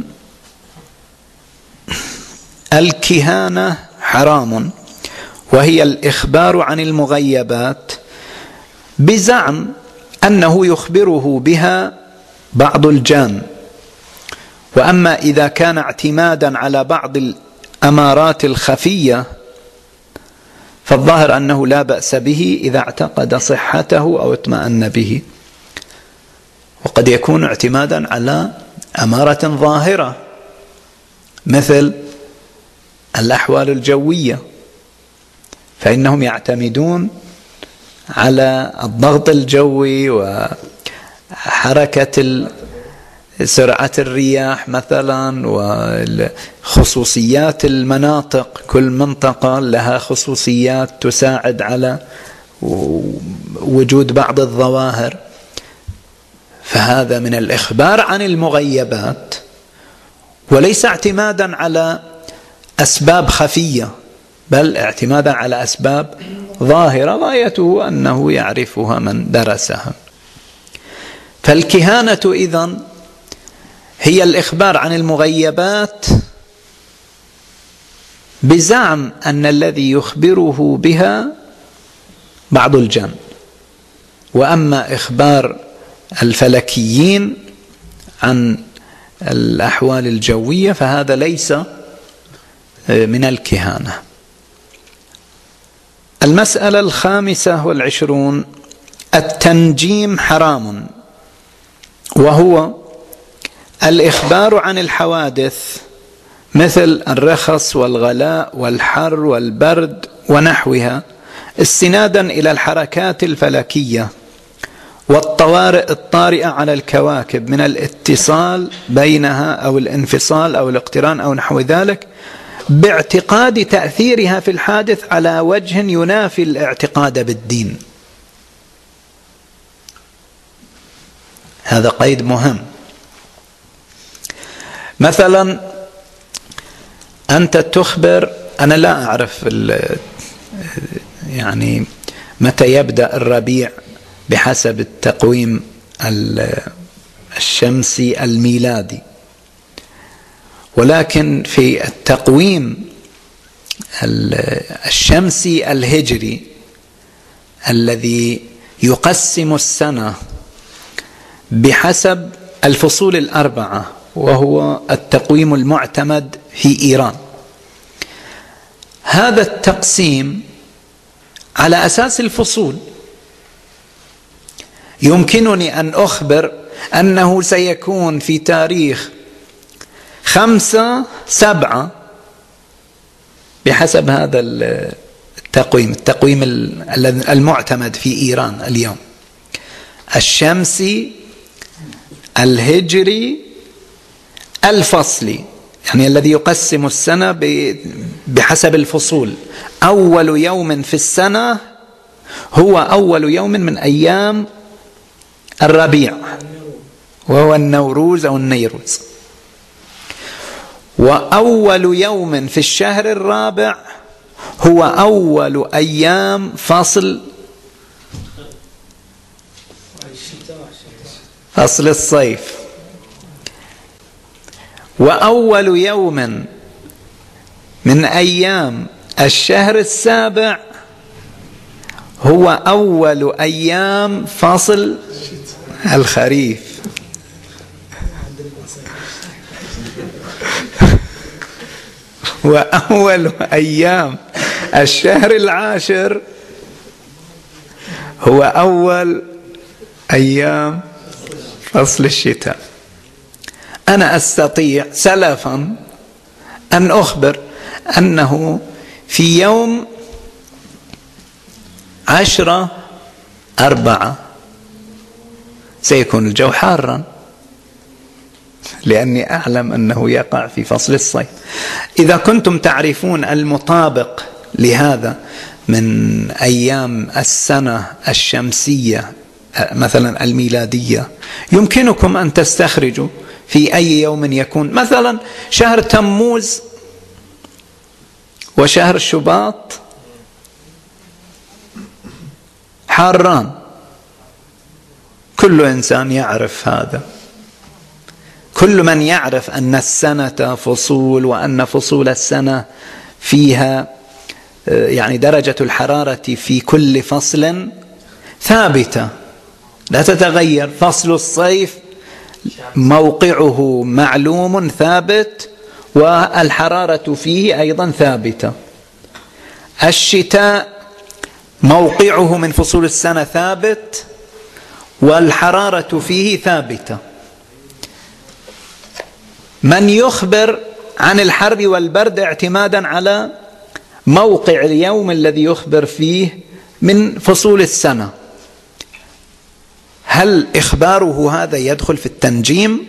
[SPEAKER 1] الكهانة حرام، وهي الإخبار عن المغيبات بزعم أنه يخبره بها بعض الجان. وأما إذا كان اعتمادا على بعض الأمارات الخفية فالظاهر أنه لا بأس به إذا اعتقد صحته أو اطمأن به. وقد يكون اعتمادا على أمارة ظاهرة مثل الأحوال الجوية، فإنهم يعتمدون على الضغط الجوي وحركة سرعة الرياح مثلا وخصوصيات المناطق، كل منطقة لها خصوصيات تساعد على وجود بعض الظواهر. فهذا من الإخبار عن المغيبات، وليس اعتمادا على أسباب خفية، بل اعتمادا على أسباب ظاهرة غايته أنه يعرفها من درسها. فالكهانة إذن هي الإخبار عن المغيبات بزعم أن الذي يخبره بها بعض الجن. وأما إخبار الفلكيين عن الأحوال الجوية فهذا ليس من الكهانة. المسألة 25 التنجيم حرام، وهو الإخبار عن الحوادث مثل الرخص والغلاء والحر والبرد ونحوها استنادا إلى الحركات الفلكية والطوارئ الطارئة على الكواكب من الاتصال بينها أو الانفصال أو الاقتران أو نحو ذلك، باعتقاد تأثيرها في الحادث على وجه ينافي الاعتقاد بالدين. هذا قيد مهم. مثلا أنت تخبر، أنا لا أعرف يعني متى يبدأ الربيع بحسب التقويم الشمسي الميلادي، ولكن في التقويم الشمسي الهجري الذي يقسم السنة بحسب الفصول 4، وهو التقويم المعتمد في إيران، هذا التقسيم على أساس الفصول. يمكنني أن أخبر أنه سيكون في تاريخ 5/7 بحسب هذا التقويم المعتمد في إيران اليوم، الشمسي الهجري الفصلي، يعني الذي يقسم السنة بحسب الفصول. أول يوم في السنة هو أول يوم من أيام الربيع، وهو النوروز أو النيروز. وأول يوم في الشهر الرابع هو أول أيام فصل الصيف. وأول يوم من أيام الشهر السابع هو أول أيام فصل الخريف. وأول أيام الشهر العاشر هو أول أيام فصل الشتاء. أنا أستطيع سلفا أن أخبر أنه في يوم 10/4 سيكون الجو حارا، لأني أعلم أنه يقع في فصل الصيف. إذا كنتم تعرفون المطابق لهذا من أيام السنة الشمسية مثلا الميلادية، يمكنكم أن تستخرجوا في أي يوم يكون. مثلا شهر تموز وشهر شباط حاران، كل إنسان يعرف هذا. كل من يعرف أن السنة فصول، وأن فصول السنة فيها يعني درجة الحرارة في كل فصل ثابتة لا تتغير. فصل الصيف موقعه معلوم ثابت، والحرارة فيه أيضا ثابتة. الشتاء موقعه من فصول السنة ثابت، والحرارة فيه ثابتة. من يخبر عن الحر والبرد اعتمادا على موقع اليوم الذي يخبر فيه من فصول السنة، هل إخباره هذا يدخل في التنجيم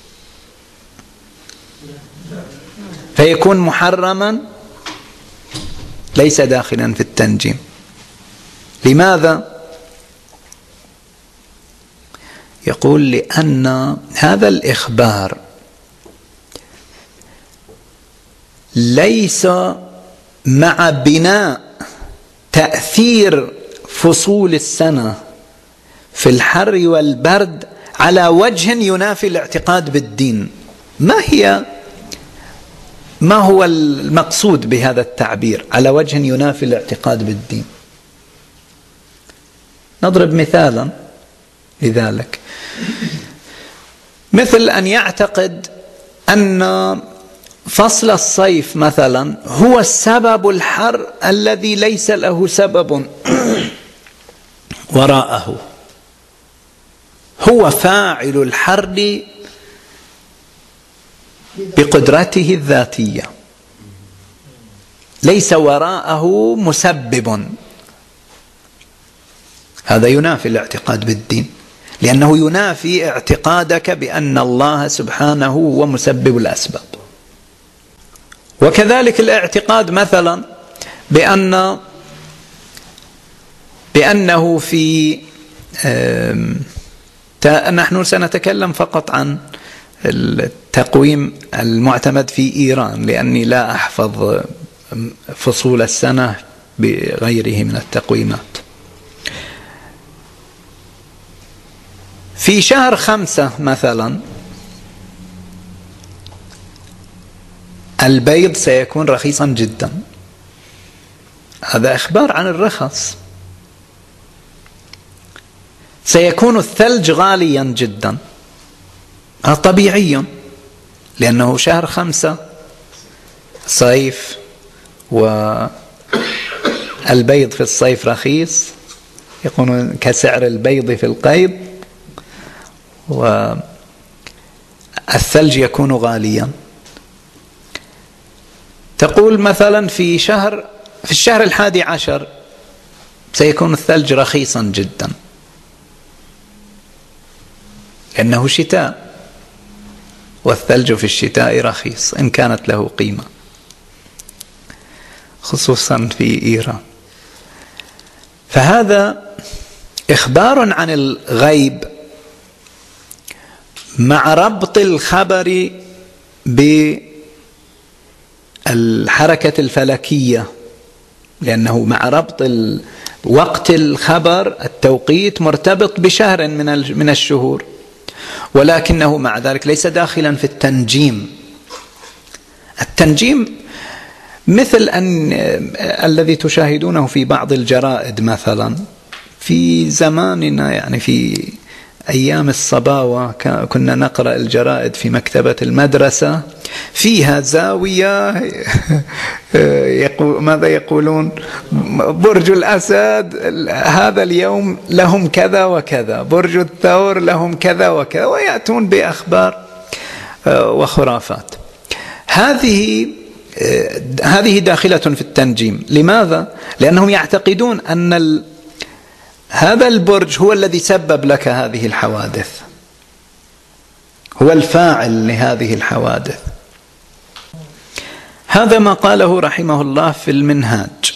[SPEAKER 1] فيكون محرما؟ ليس داخلا في التنجيم. لماذا؟ يقول لأن هذا الإخبار ليس مع بناء تأثير فصول السنة في الحر والبرد على وجه ينافي الاعتقاد بالدين. ما هو المقصود بهذا التعبير على وجه ينافي الاعتقاد بالدين؟ نضرب مثالا لذلك، مثل أن يعتقد أن فصل الصيف مثلا هو السبب الحر الذي ليس له سبب وراءه، هو فاعل الحر بقدرته الذاتية، ليس وراءه مسبب. هذا ينافي الاعتقاد بالدين، لأنه ينافي اعتقادك بأن الله سبحانه هو مسبب الأسباب. وكذلك الاعتقاد مثلا بأنه في نحن سنتكلم فقط عن التقويم المعتمد في إيران، لأني لا أحفظ فصول السنة بغيره من التقويمات. في شهر 5 مثلا البيض سيكون رخيصا جدا، هذا إخبار عن الرخص. سيكون الثلج غاليا جدا، هذا طبيعي لأنه شهر 5 صيف، والبيض في الصيف رخيص، يكون كسعر البيض في القيض، والثلج يكون غاليا. تقول مثلا في الشهر 11 سيكون الثلج رخيصا جدا لأنه شتاء، والثلج في الشتاء رخيص إن كانت له قيمة، خصوصا في إيران. فهذا إخبار عن الغيب مع ربط الخبر بالحركة الفلكية، لأنه مع ربط وقت الخبر التوقيت مرتبط بشهر من الشهور، ولكنه مع ذلك ليس داخلا في التنجيم. التنجيم مثل الذي تشاهدونه في بعض الجرائد مثلا في زماننا، يعني في أيام الصباوة كنا نقرأ الجرائد في مكتبة المدرسة، فيها زاوية ماذا يقولون؟ برج الأسد هذا اليوم لهم كذا وكذا، برج الثور لهم كذا وكذا، ويأتون بأخبار وخرافات. هذه داخلة في التنجيم. لماذا؟ لأنهم يعتقدون أن هذا البرج هو الذي سبب لك هذه الحوادث، هو الفاعل لهذه الحوادث. هذا ما قاله رحمه الله في المنهاج.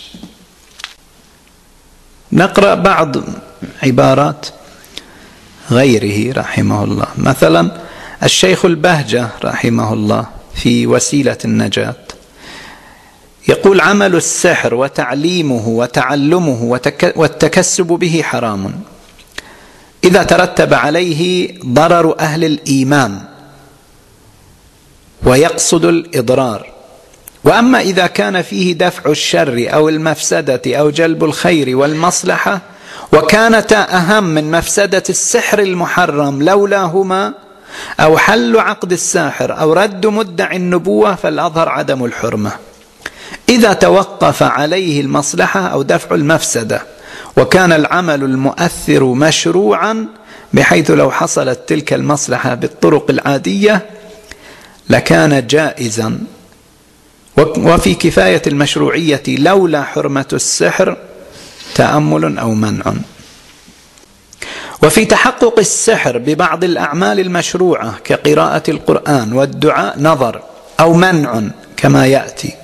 [SPEAKER 1] نقرأ بعض عبارات غيره رحمه الله. مثلا الشيخ البهجة رحمه الله في وسيلة النجاة يقول: عمل السحر وتعليمه وتعلمه والتكسب به حرام إذا ترتب عليه ضرر أهل الإيمان ويقصد الإضرار، وأما إذا كان فيه دفع الشر أو المفسدة أو جلب الخير والمصلحة وكانتا أهم من مفسدة السحر المحرم لولاهما، أو حل عقد الساحر أو رد مدعي النبوة، فالأظهر عدم الحرمة إذا توقف عليه المصلحة أو دفع المفسدة، وكان العمل المؤثر مشروعا بحيث لو حصلت تلك المصلحة بالطرق العادية لكان جائزا. وفي كفاية المشروعية لولا حرمة السحر تأمل أو منع. وفي تحقق السحر ببعض الأعمال المشروعة كقراءة القرآن والدعاء نظر أو منع كما يأتي.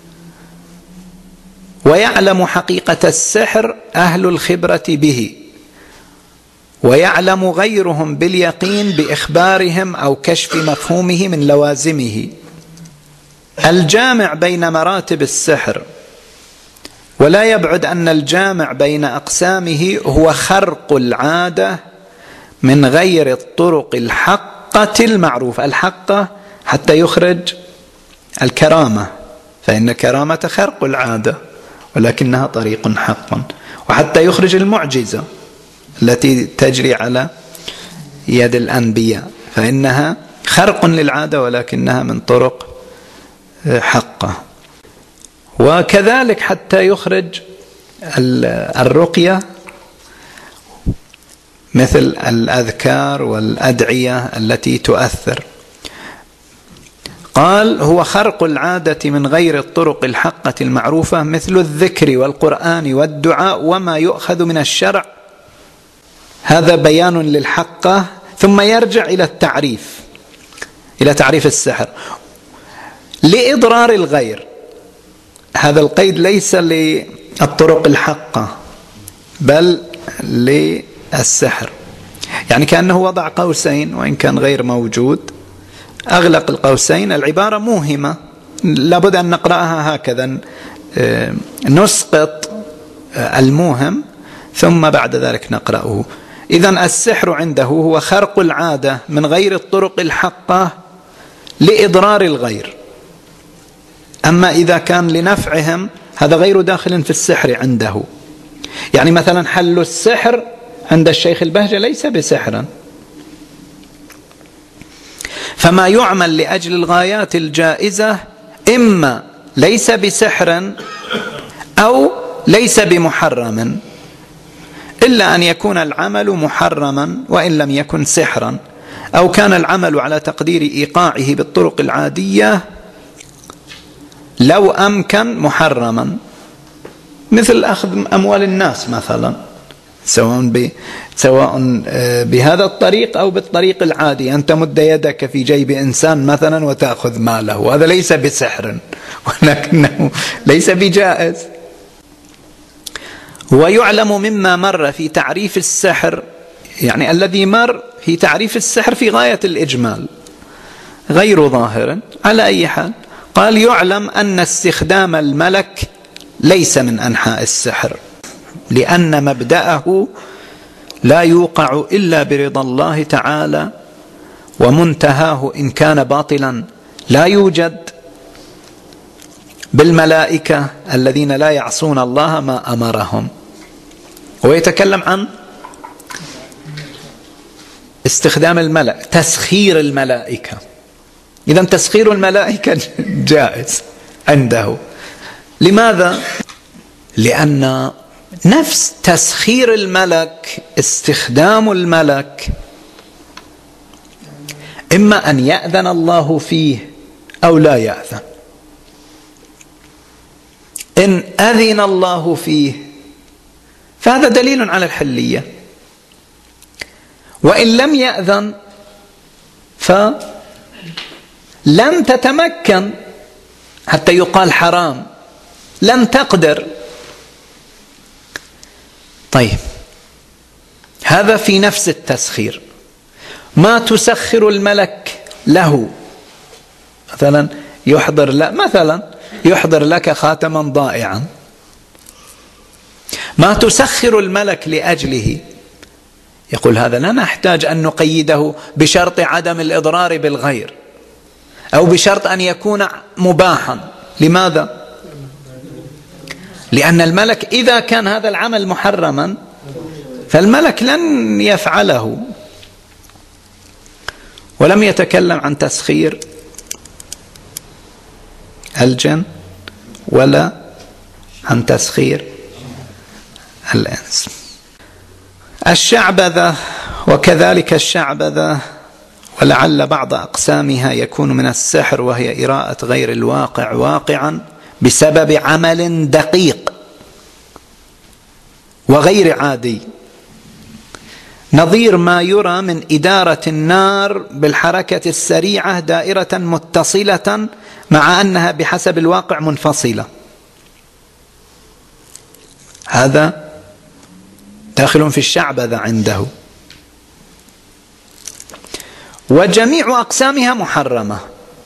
[SPEAKER 1] ويعلم حقيقة السحر أهل الخبرة به، ويعلم غيرهم باليقين بإخبارهم أو كشف مفهومه من لوازمه. الجامع بين مراتب السحر، ولا يبعد أن الجامع بين أقسامه هو خرق العادة من غير الطرق الحقة المعروفة. الحقة حتى يخرج الكرامة، فإن كرامة خرق العادة ولكنها طريق حق، وحتى يخرج المعجزة التي تجري على يد الأنبياء فإنها خرق للعادة ولكنها من طرق حقة. وكذلك حتى يخرج الرقية مثل الأذكار والأدعية التي تؤثر. قال هو خرق العادة من غير الطرق الحقة المعروفة مثل الذكر والقرآن والدعاء وما يؤخذ من الشرع. هذا بيان للحقة، ثم يرجع إلى التعريف، إلى تعريف السحر لإضرار الغير. هذا القيد ليس للطرق الحقة بل للسحر، يعني كأنه وضع قوسين وإن كان غير موجود، أغلق القوسين. العبارة موهمة لابد أن نقرأها هكذا، نسقط الموهم ثم بعد ذلك نقرأه. إذن السحر عنده هو خرق العادة من غير الطرق الحقة لإضرار الغير. أما إذا كان لنفعهم هذا غير داخل في السحر عنده. يعني مثلا حل السحر عند الشيخ البهجة ليس بسحرا، فما يعمل لأجل الغايات الجائزة إما ليس بسحر أو ليس بمحرم، إلا أن يكون العمل محرما وإن لم يكن سحرا، أو كان العمل على تقدير إيقاعه بالطرق العادية لو أمكن محرما، مثل أخذ أموال الناس مثلا، سواء بهذا الطريق أو بالطريق العادي. أن تمد يدك في جيب إنسان مثلا وتأخذ ماله، هذا ليس بسحر ولكنه ليس بجائز. ويعلم مما مر في تعريف السحر، يعني الذي مر في تعريف السحر في غاية الإجمال غير ظاهر. على أي حال قال يعلم أن استخدام الملك ليس من أنحاء السحر، لأن مبدأه لا يوقع إلا برضا الله تعالى، ومنتهاه إن كان باطلا لا يوجد بالملائكة الذين لا يعصون الله ما أمرهم. ويتكلم عن استخدام الملك، تسخير الملائكة. إذن تسخير الملائكة جائز عنده. لماذا؟ لأن نفس تسخير الملك، استخدام الملك، إما أن يأذن الله فيه أو لا يأذن. إن أذن الله فيه فهذا دليل على الحلية، وإن لم يأذن فلن تتمكن حتى يقال حرام، لن تقدر. طيب هذا في نفس التسخير. ما تسخر الملك له، مثلا يحضر لك خاتما ضائعا، ما تسخر الملك لأجله، يقول هذا لا نحتاج أن نقيده بشرط عدم الإضرار بالغير أو بشرط أن يكون مباحا. لماذا؟ لأن الملك إذا كان هذا العمل محرما فالملك لن يفعله. ولم يتكلم عن تسخير الجن ولا عن تسخير الإنس. الشعبذة، وكذلك الشعبذة ولعل بعض أقسامها يكون من السحر، وهي إراءة غير الواقع واقعا بسبب عمل دقيق وغير عادي، نظير ما يرى من إدارة النار بالحركة السريعة دائرة متصلة مع أنها بحسب الواقع منفصلة. هذا داخل في الشعبذة عنده. وجميع أقسامها محرمة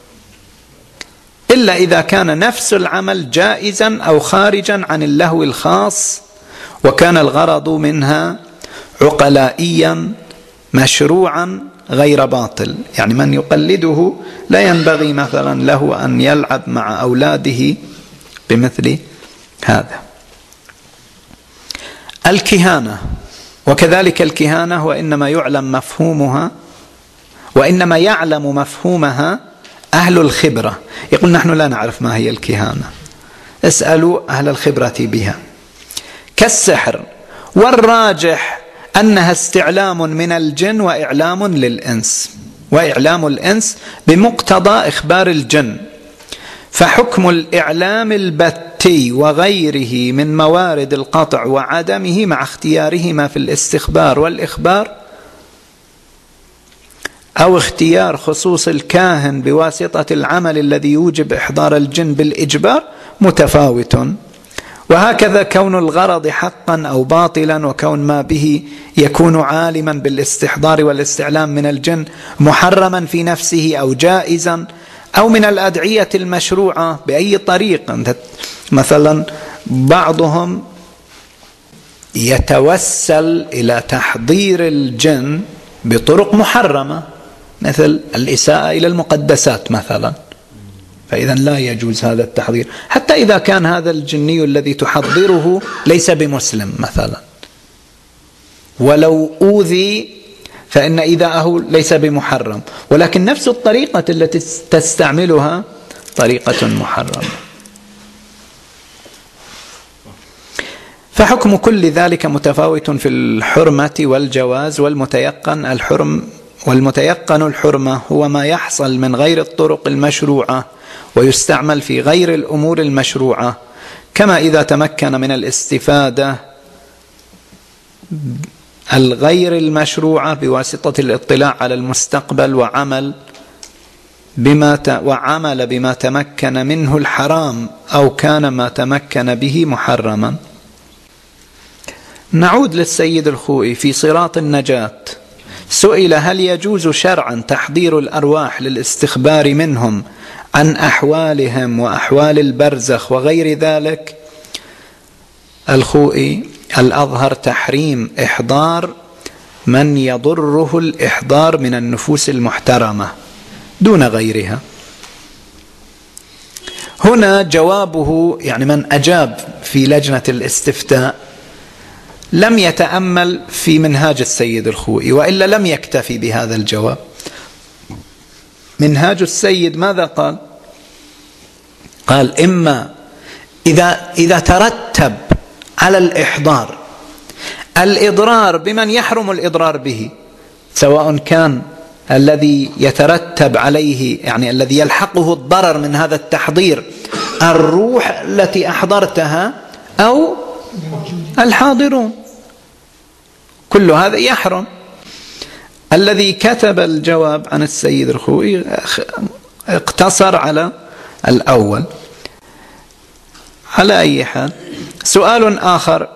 [SPEAKER 1] إلا إذا كان نفس العمل جائزا أو خارجا عن اللهو الخاص، وكان الغرض منها عقلائيا مشروعا غير باطل. يعني من يقلده لا ينبغي مثلا له أن يلعب مع أولاده بمثل هذا. الكهانة، وكذلك الكهانة وإنما يعلم مفهومها وإنما يعلم مفهومها أهل الخبرة. يقول نحن لا نعرف ما هي الكهانة، اسألوا أهل الخبرة بها. كالسحر، والراجح أنها استعلام من الجن وإعلام للإنس، وإعلام الإنس بمقتضى إخبار الجن، فحكم الإعلام البتي وغيره من موارد القطع وعدمه مع اختيارهما في الاستخبار والإخبار، أو اختيار خصوص الكاهن بواسطة العمل الذي يوجب إحضار الجن بالإجبار متفاوت. وهكذا كون الغرض حقا أو باطلا، وكون ما به يكون عالما بالاستحضار والاستعلام من الجن محرما في نفسه أو جائزا، أو من الأدعية المشروعة بأي طريق. مثلا بعضهم يتوسل إلى تحضير الجن بطرق محرمة، مثل الإساءة إلى المقدسات مثلا، فإذا لا يجوز هذا التحضير، حتى إذا كان هذا الجني الذي تحضره ليس بمسلم مثلا، ولو أوذي فإن إيذاءه ليس بمحرم، ولكن نفس الطريقة التي تستعملها طريقة محرمة. فحكم كل ذلك متفاوت في الحرمة والجواز والمتيقن الحرمة هو ما يحصل من غير الطرق المشروعة ويستعمل في غير الأمور المشروعة، كما إذا تمكن من الاستفادة الغير المشروعة بواسطة الاطلاع على المستقبل وعمل بما تمكن منه الحرام، أو كان ما تمكن به محرما. نعود للسيد الخوئي في صراط النجاة. سئل هل يجوز شرعا تحضير الأرواح للاستخبار منهم عن أحوالهم وأحوال البرزخ وغير ذلك؟ الخوئي: الأظهر تحريم إحضار من يضره الإحضار من النفوس المحترمة دون غيرها. هنا جوابه، يعني من أجاب في لجنة الاستفتاء لم يتأمل في منهاج السيد الخوئي، وإلا لم يكتفي بهذا الجواب. منهاج السيد ماذا قال؟ قال: إما إذا ترتب على الإحضار الإضرار بمن يحرم الإضرار به، سواء كان الذي يترتب عليه، يعني الذي يلحقه الضرر من هذا التحضير، الروح التي أحضرتها أو الحاضرون، كل هذا يحرم. الذي كتب الجواب عن السيد الخوئي اقتصر على الأول. على أي حال، سؤال آخر.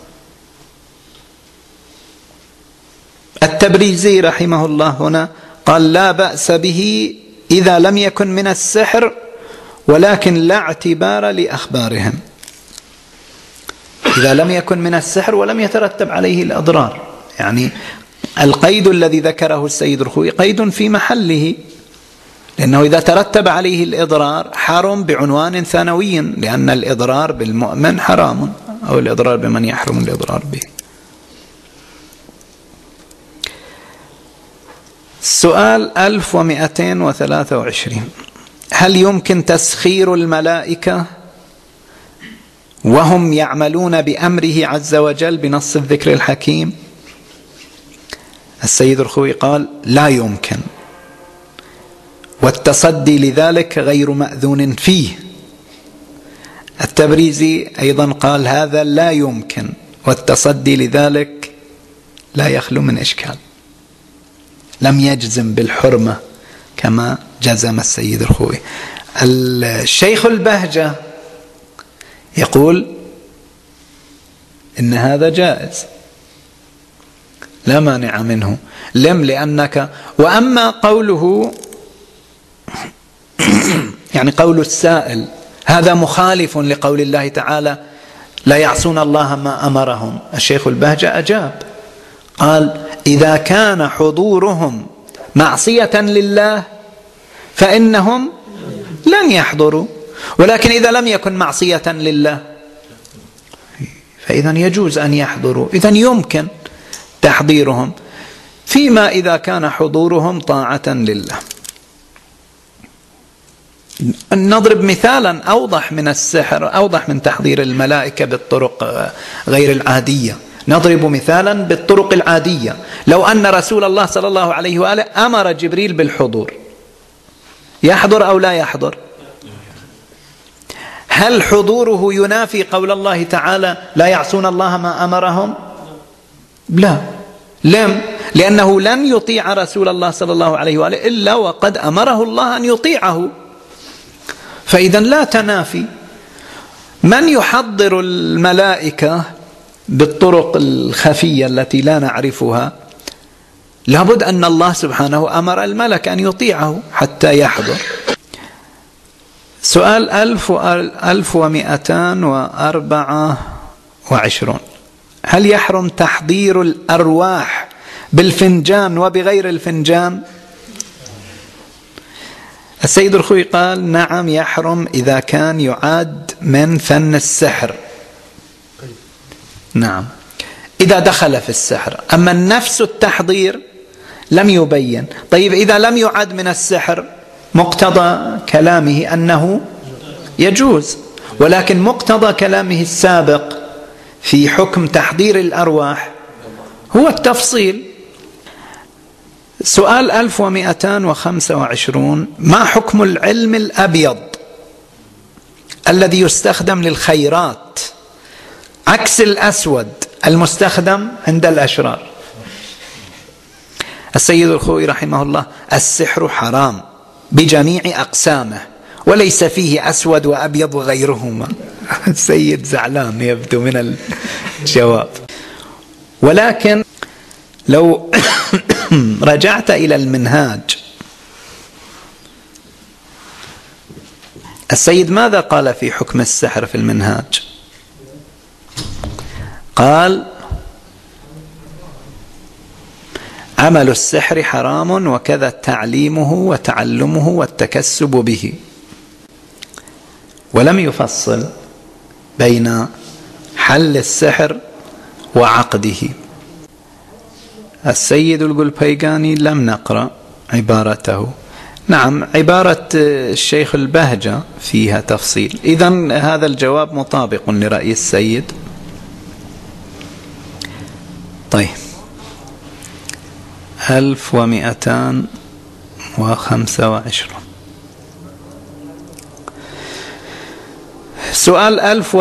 [SPEAKER 1] التبريزي رحمه الله هنا قال: لا بأس به إذا لم يكن من السحر، ولكن لا اعتبار لأخبارهم. إذا لم يكن من السحر ولم يترتب عليه الأضرار، يعني القيد الذي ذكره السيد الخوئي قيد في محله، لأنه إذا ترتب عليه الإضرار حرم بعنوان ثانوي، لأن الإضرار بالمؤمن حرام، أو الإضرار بمن يحرم الإضرار به. سؤال 1223: هل يمكن تسخير الملائكة وهم يعملون بأمره عز وجل بنص الذكر الحكيم؟ السيد الخوئي قال: لا يمكن، والتصدي لذلك غير مأذون فيه. التبريزي أيضا قال هذا لا يمكن، والتصدي لذلك لا يخلو من إشكال. لم يجزم بالحرمة كما جزم السيد الخوئي. الشيخ البهجة يقول إن هذا جائز لا مانع منه. لأنك وأما قوله يعني قول السائل هذا مخالف لقول الله تعالى لا يعصون الله ما أمرهم. الشيخ البهجة أجاب قال إذا كان حضورهم معصية لله فإنهم لن يحضروا، ولكن إذا لم يكن معصية لله فإذا يجوز أن يحضروا، إذا يمكن تحضيرهم، فيما إذا كان حضورهم طاعة لله. نضرب مثالا أوضح من السحر، أوضح من تحضير الملائكة بالطرق غير العادية. نضرب مثالا بالطرق العادية. لو أن رسول الله صلى الله عليه وآله أمر جبريل بالحضور، يحضر أو لا يحضر؟ هل حضوره ينافي قول الله تعالى لا يعصون الله ما أمرهم؟ لا، لأنه لن يطيع رسول الله صلى الله عليه وآله إلا وقد أمره الله أن يطيعه، فإذا لا تنافي. من يحضر الملائكة بالطرق الخفية التي لا نعرفها؟ لابد أن الله سبحانه أمر الملك أن يطيعه حتى يحضر. سؤال 1224: هل يحرم تحضير الأرواح بالفنجان وبغير الفنجان؟ السيد الخوئي قال نعم يحرم إذا كان يعاد من فن السحر، نعم إذا دخل في السحر. أما النفس التحضير لم يبين. طيب إذا لم يعد من السحر، مقتضى كلامه أنه يجوز، ولكن مقتضى كلامه السابق في حكم تحضير الأرواح هو التفصيل. سؤال 1225: ما حكم العلم الأبيض الذي يستخدم للخيرات عكس الأسود المستخدم عند الأشرار؟ السيد الخوئي رحمه الله: السحر حرام بجميع أقسامه وليس فيه أسود وأبيض وغيرهما. السيد زعلان يبدو من الجواب، ولكن لو رجعت إلى المنهاج، السيد ماذا قال في حكم السحر في المنهاج؟ قال عمل السحر حرام وكذا تعليمه وتعلمه والتكسب به، ولم يفصل بين حل السحر وعقده. السيد القلبيقاني لم نقرأ عبارته. نعم عبارة الشيخ البهجة فيها تفصيل. إذن هذا الجواب مطابق لرأي السيد. طيب 1225: سؤال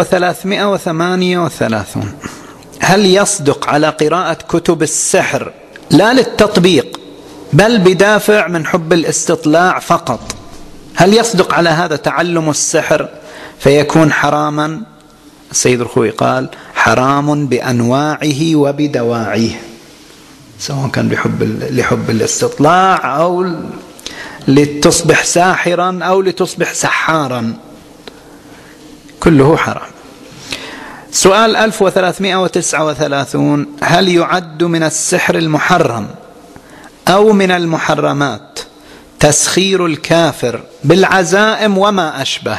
[SPEAKER 1] 1338: هل يصدق على قراءة كتب السحر لا للتطبيق بل بدافع من حب الاستطلاع فقط، هل يصدق على هذا تعلم السحر فيكون حراما؟ السيد الخوئي قال حرام بأنواعه وبدواعيه، سواء كان لحب الاستطلاع أو لتصبح ساحرا أو لتصبح سحارا، كله حرام. سؤال 1339: هل يعد من السحر المحرم أو من المحرمات تسخير الكافر بالعزائم وما أشبه؟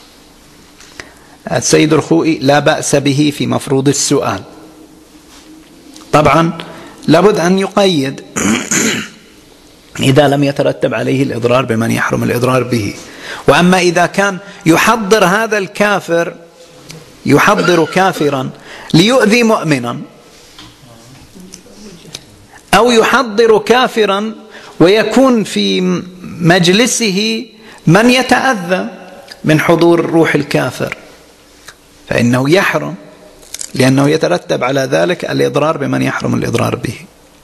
[SPEAKER 1] السيد الخوئي لا بأس به في مفروض السؤال. طبعا لابد أن يقيد إذا لم يترتب عليه الإضرار بمن يحرم الإضرار به. وأما إذا كان يحضر هذا الكافر، يحضر كافرا ليؤذي مؤمنا، أو يحضر كافرا ويكون في مجلسه من يتأذى من حضور روح الكافر، فإنه يحرم، لأنه يترتب على ذلك الإضرار بمن يحرم الإضرار به.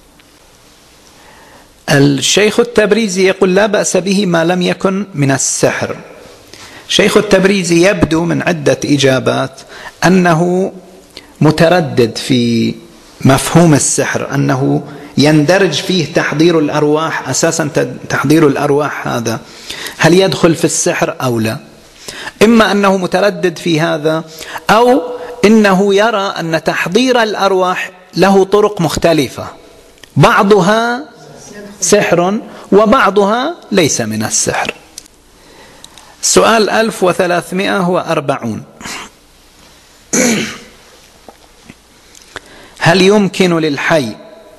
[SPEAKER 1] الشيخ التبريزي يقول لا بأس به ما لم يكن من السحر. شيخ التبريزي يبدو من عدة إجابات أنه متردد في مفهوم السحر، أنه يندرج فيه تحضير الأرواح. أساسا تحضير الأرواح هذا هل يدخل في السحر أو لا؟ إما أنه متردد في هذا، أو إنه يرى أن تحضير الأرواح له طرق مختلفة، بعضها سحر وبعضها ليس من السحر. سؤال 1340: هل يمكن للحي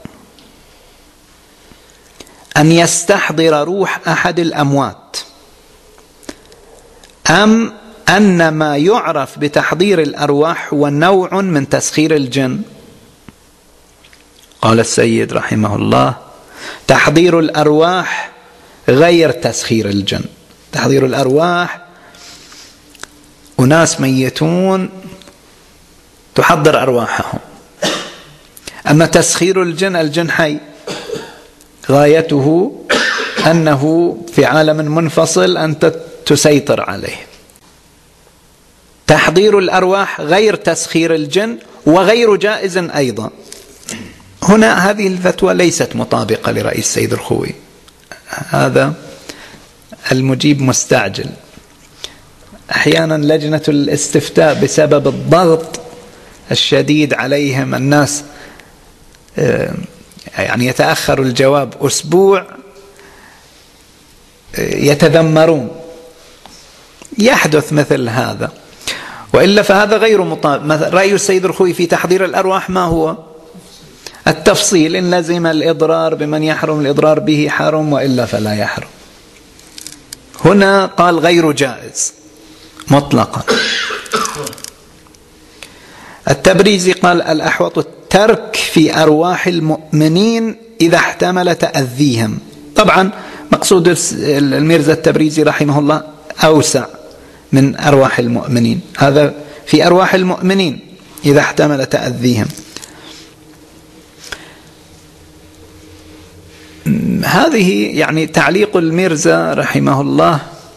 [SPEAKER 1] أن يستحضر روح أحد الأموات، أم أن ما يعرف بتحضير الأرواح هو نوع من تسخير الجن؟ قال السيد رحمه الله: تحضير الأرواح غير تسخير الجن. تحضير الأرواح أناس ميتون تحضر أرواحهم، أما تسخير الجن، الجن حي، غايته أنه في عالم منفصل أنت تسيطر عليه. تحضير الأرواح غير تسخير الجن وغير جائز أيضا. هنا هذه الفتوى ليست مطابقة لرأي السيد الخوئي. هذا المجيب مستعجل. أحيانا لجنة الاستفتاء بسبب الضغط الشديد عليهم، الناس يعني يتأخر الجواب أسبوع، يتذمرون، يحدث مثل هذا. وإلا فهذا غير مطابق. رأي السيد الخوئي في تحضير الأرواح ما هو؟ التفصيل: إن لزم الإضرار بمن يحرم الإضرار به حرم، وإلا فلا يحرم. هنا قال غير جائز مطلقا. التبريزي قال الأحوط الترك في أرواح المؤمنين إذا احتمل تأذيهم. طبعا مقصود الميرزا التبريزي رحمه الله أوسع من أرواح المؤمنين، هذا في أرواح المؤمنين إذا احتمل تأذيهم. هذه يعني تعليق الميرزا رحمه الله.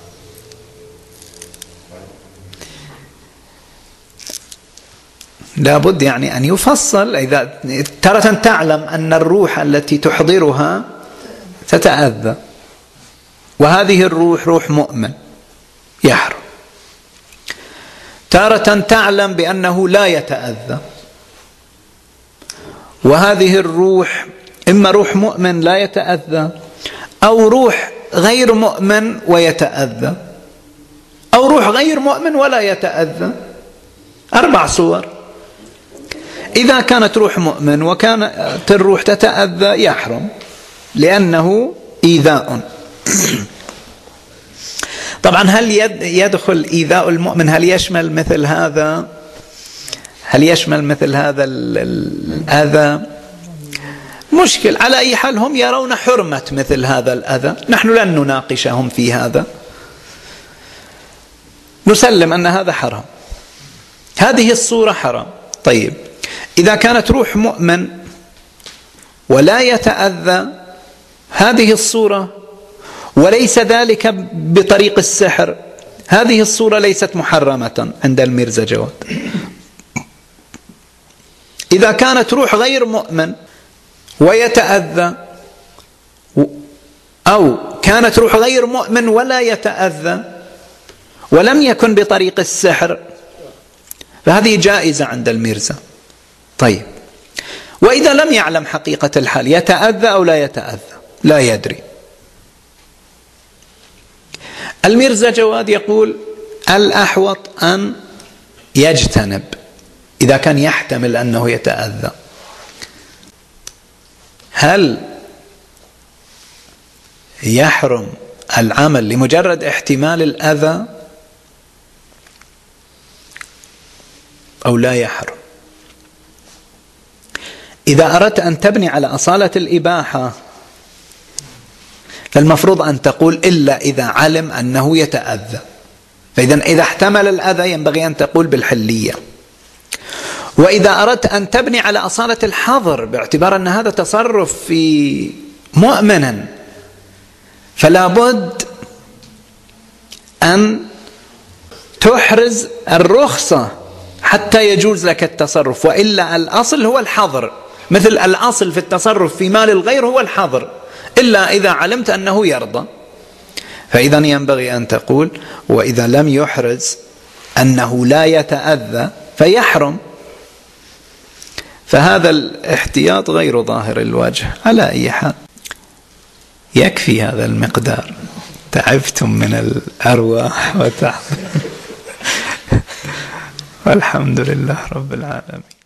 [SPEAKER 1] لابد يعني أن يفصل. إذا تارة تعلم أن الروح التي تحضرها تتأذى، وهذه الروح روح مؤمن يحرم. تارة تعلم بأنه لا يتأذى، وهذه الروح إما روح مؤمن لا يتأذى، أو روح غير مؤمن ويتأذى، أو روح غير مؤمن ولا يتأذى. 4 صور. إذا كانت روح مؤمن وكانت الروح تتأذى يحرم، لأنه إيذاء. طبعا هل يدخل إيذاء المؤمن، هل يشمل مثل هذا؟ هل يشمل مثل هذا الأذى؟ مشكل. على أي حال هم يرون حرمة مثل هذا الأذى، نحن لن نناقشهم في هذا، نسلم أن هذا حرام، هذه الصورة حرام. طيب إذا كانت روح مؤمن ولا يتأذى هذه الصورة، وليس ذلك بطريق السحر، هذه الصورة ليست محرمة عند الميرزا جواد. إذا كانت روح غير مؤمن ويتأذى، أو كانت روح غير مؤمن ولا يتأذى ولم يكن بطريق السحر، فهذه جائزة عند الميرزا. طيب وإذا لم يعلم حقيقة الحال، يتأذى أو لا يتأذى، لا يدري. الميرزا جواد يقول الأحوط أن يجتنب إذا كان يحتمل أنه يتأذى. هل يحرم العمل لمجرد احتمال الأذى أو لا يحرم؟ إذا أردت أن تبني على أصالة الإباحة فالمفروض أن تقول إلا إذا علم أنه يتأذى. فإذا احتمل الأذى ينبغي أن تقول بالحلية. وإذا أردت أن تبني على أصالة الحظر باعتبار أن هذا تصرف في مؤمنا، فلا بد أن تحرز الرخصة حتى يجوز لك التصرف، وإلا الأصل هو الحظر. مثل الأصل في التصرف في مال الغير هو الحظر إلا إذا علمت أنه يرضى. فإذا ينبغي أن تقول وإذا لم يحرز أنه لا يتأذى فيحرم. فهذا الاحتياط غير ظاهر الوجه. على أي حال يكفي هذا المقدار، تعبتم من الأرواح والحمد لله رب العالمين.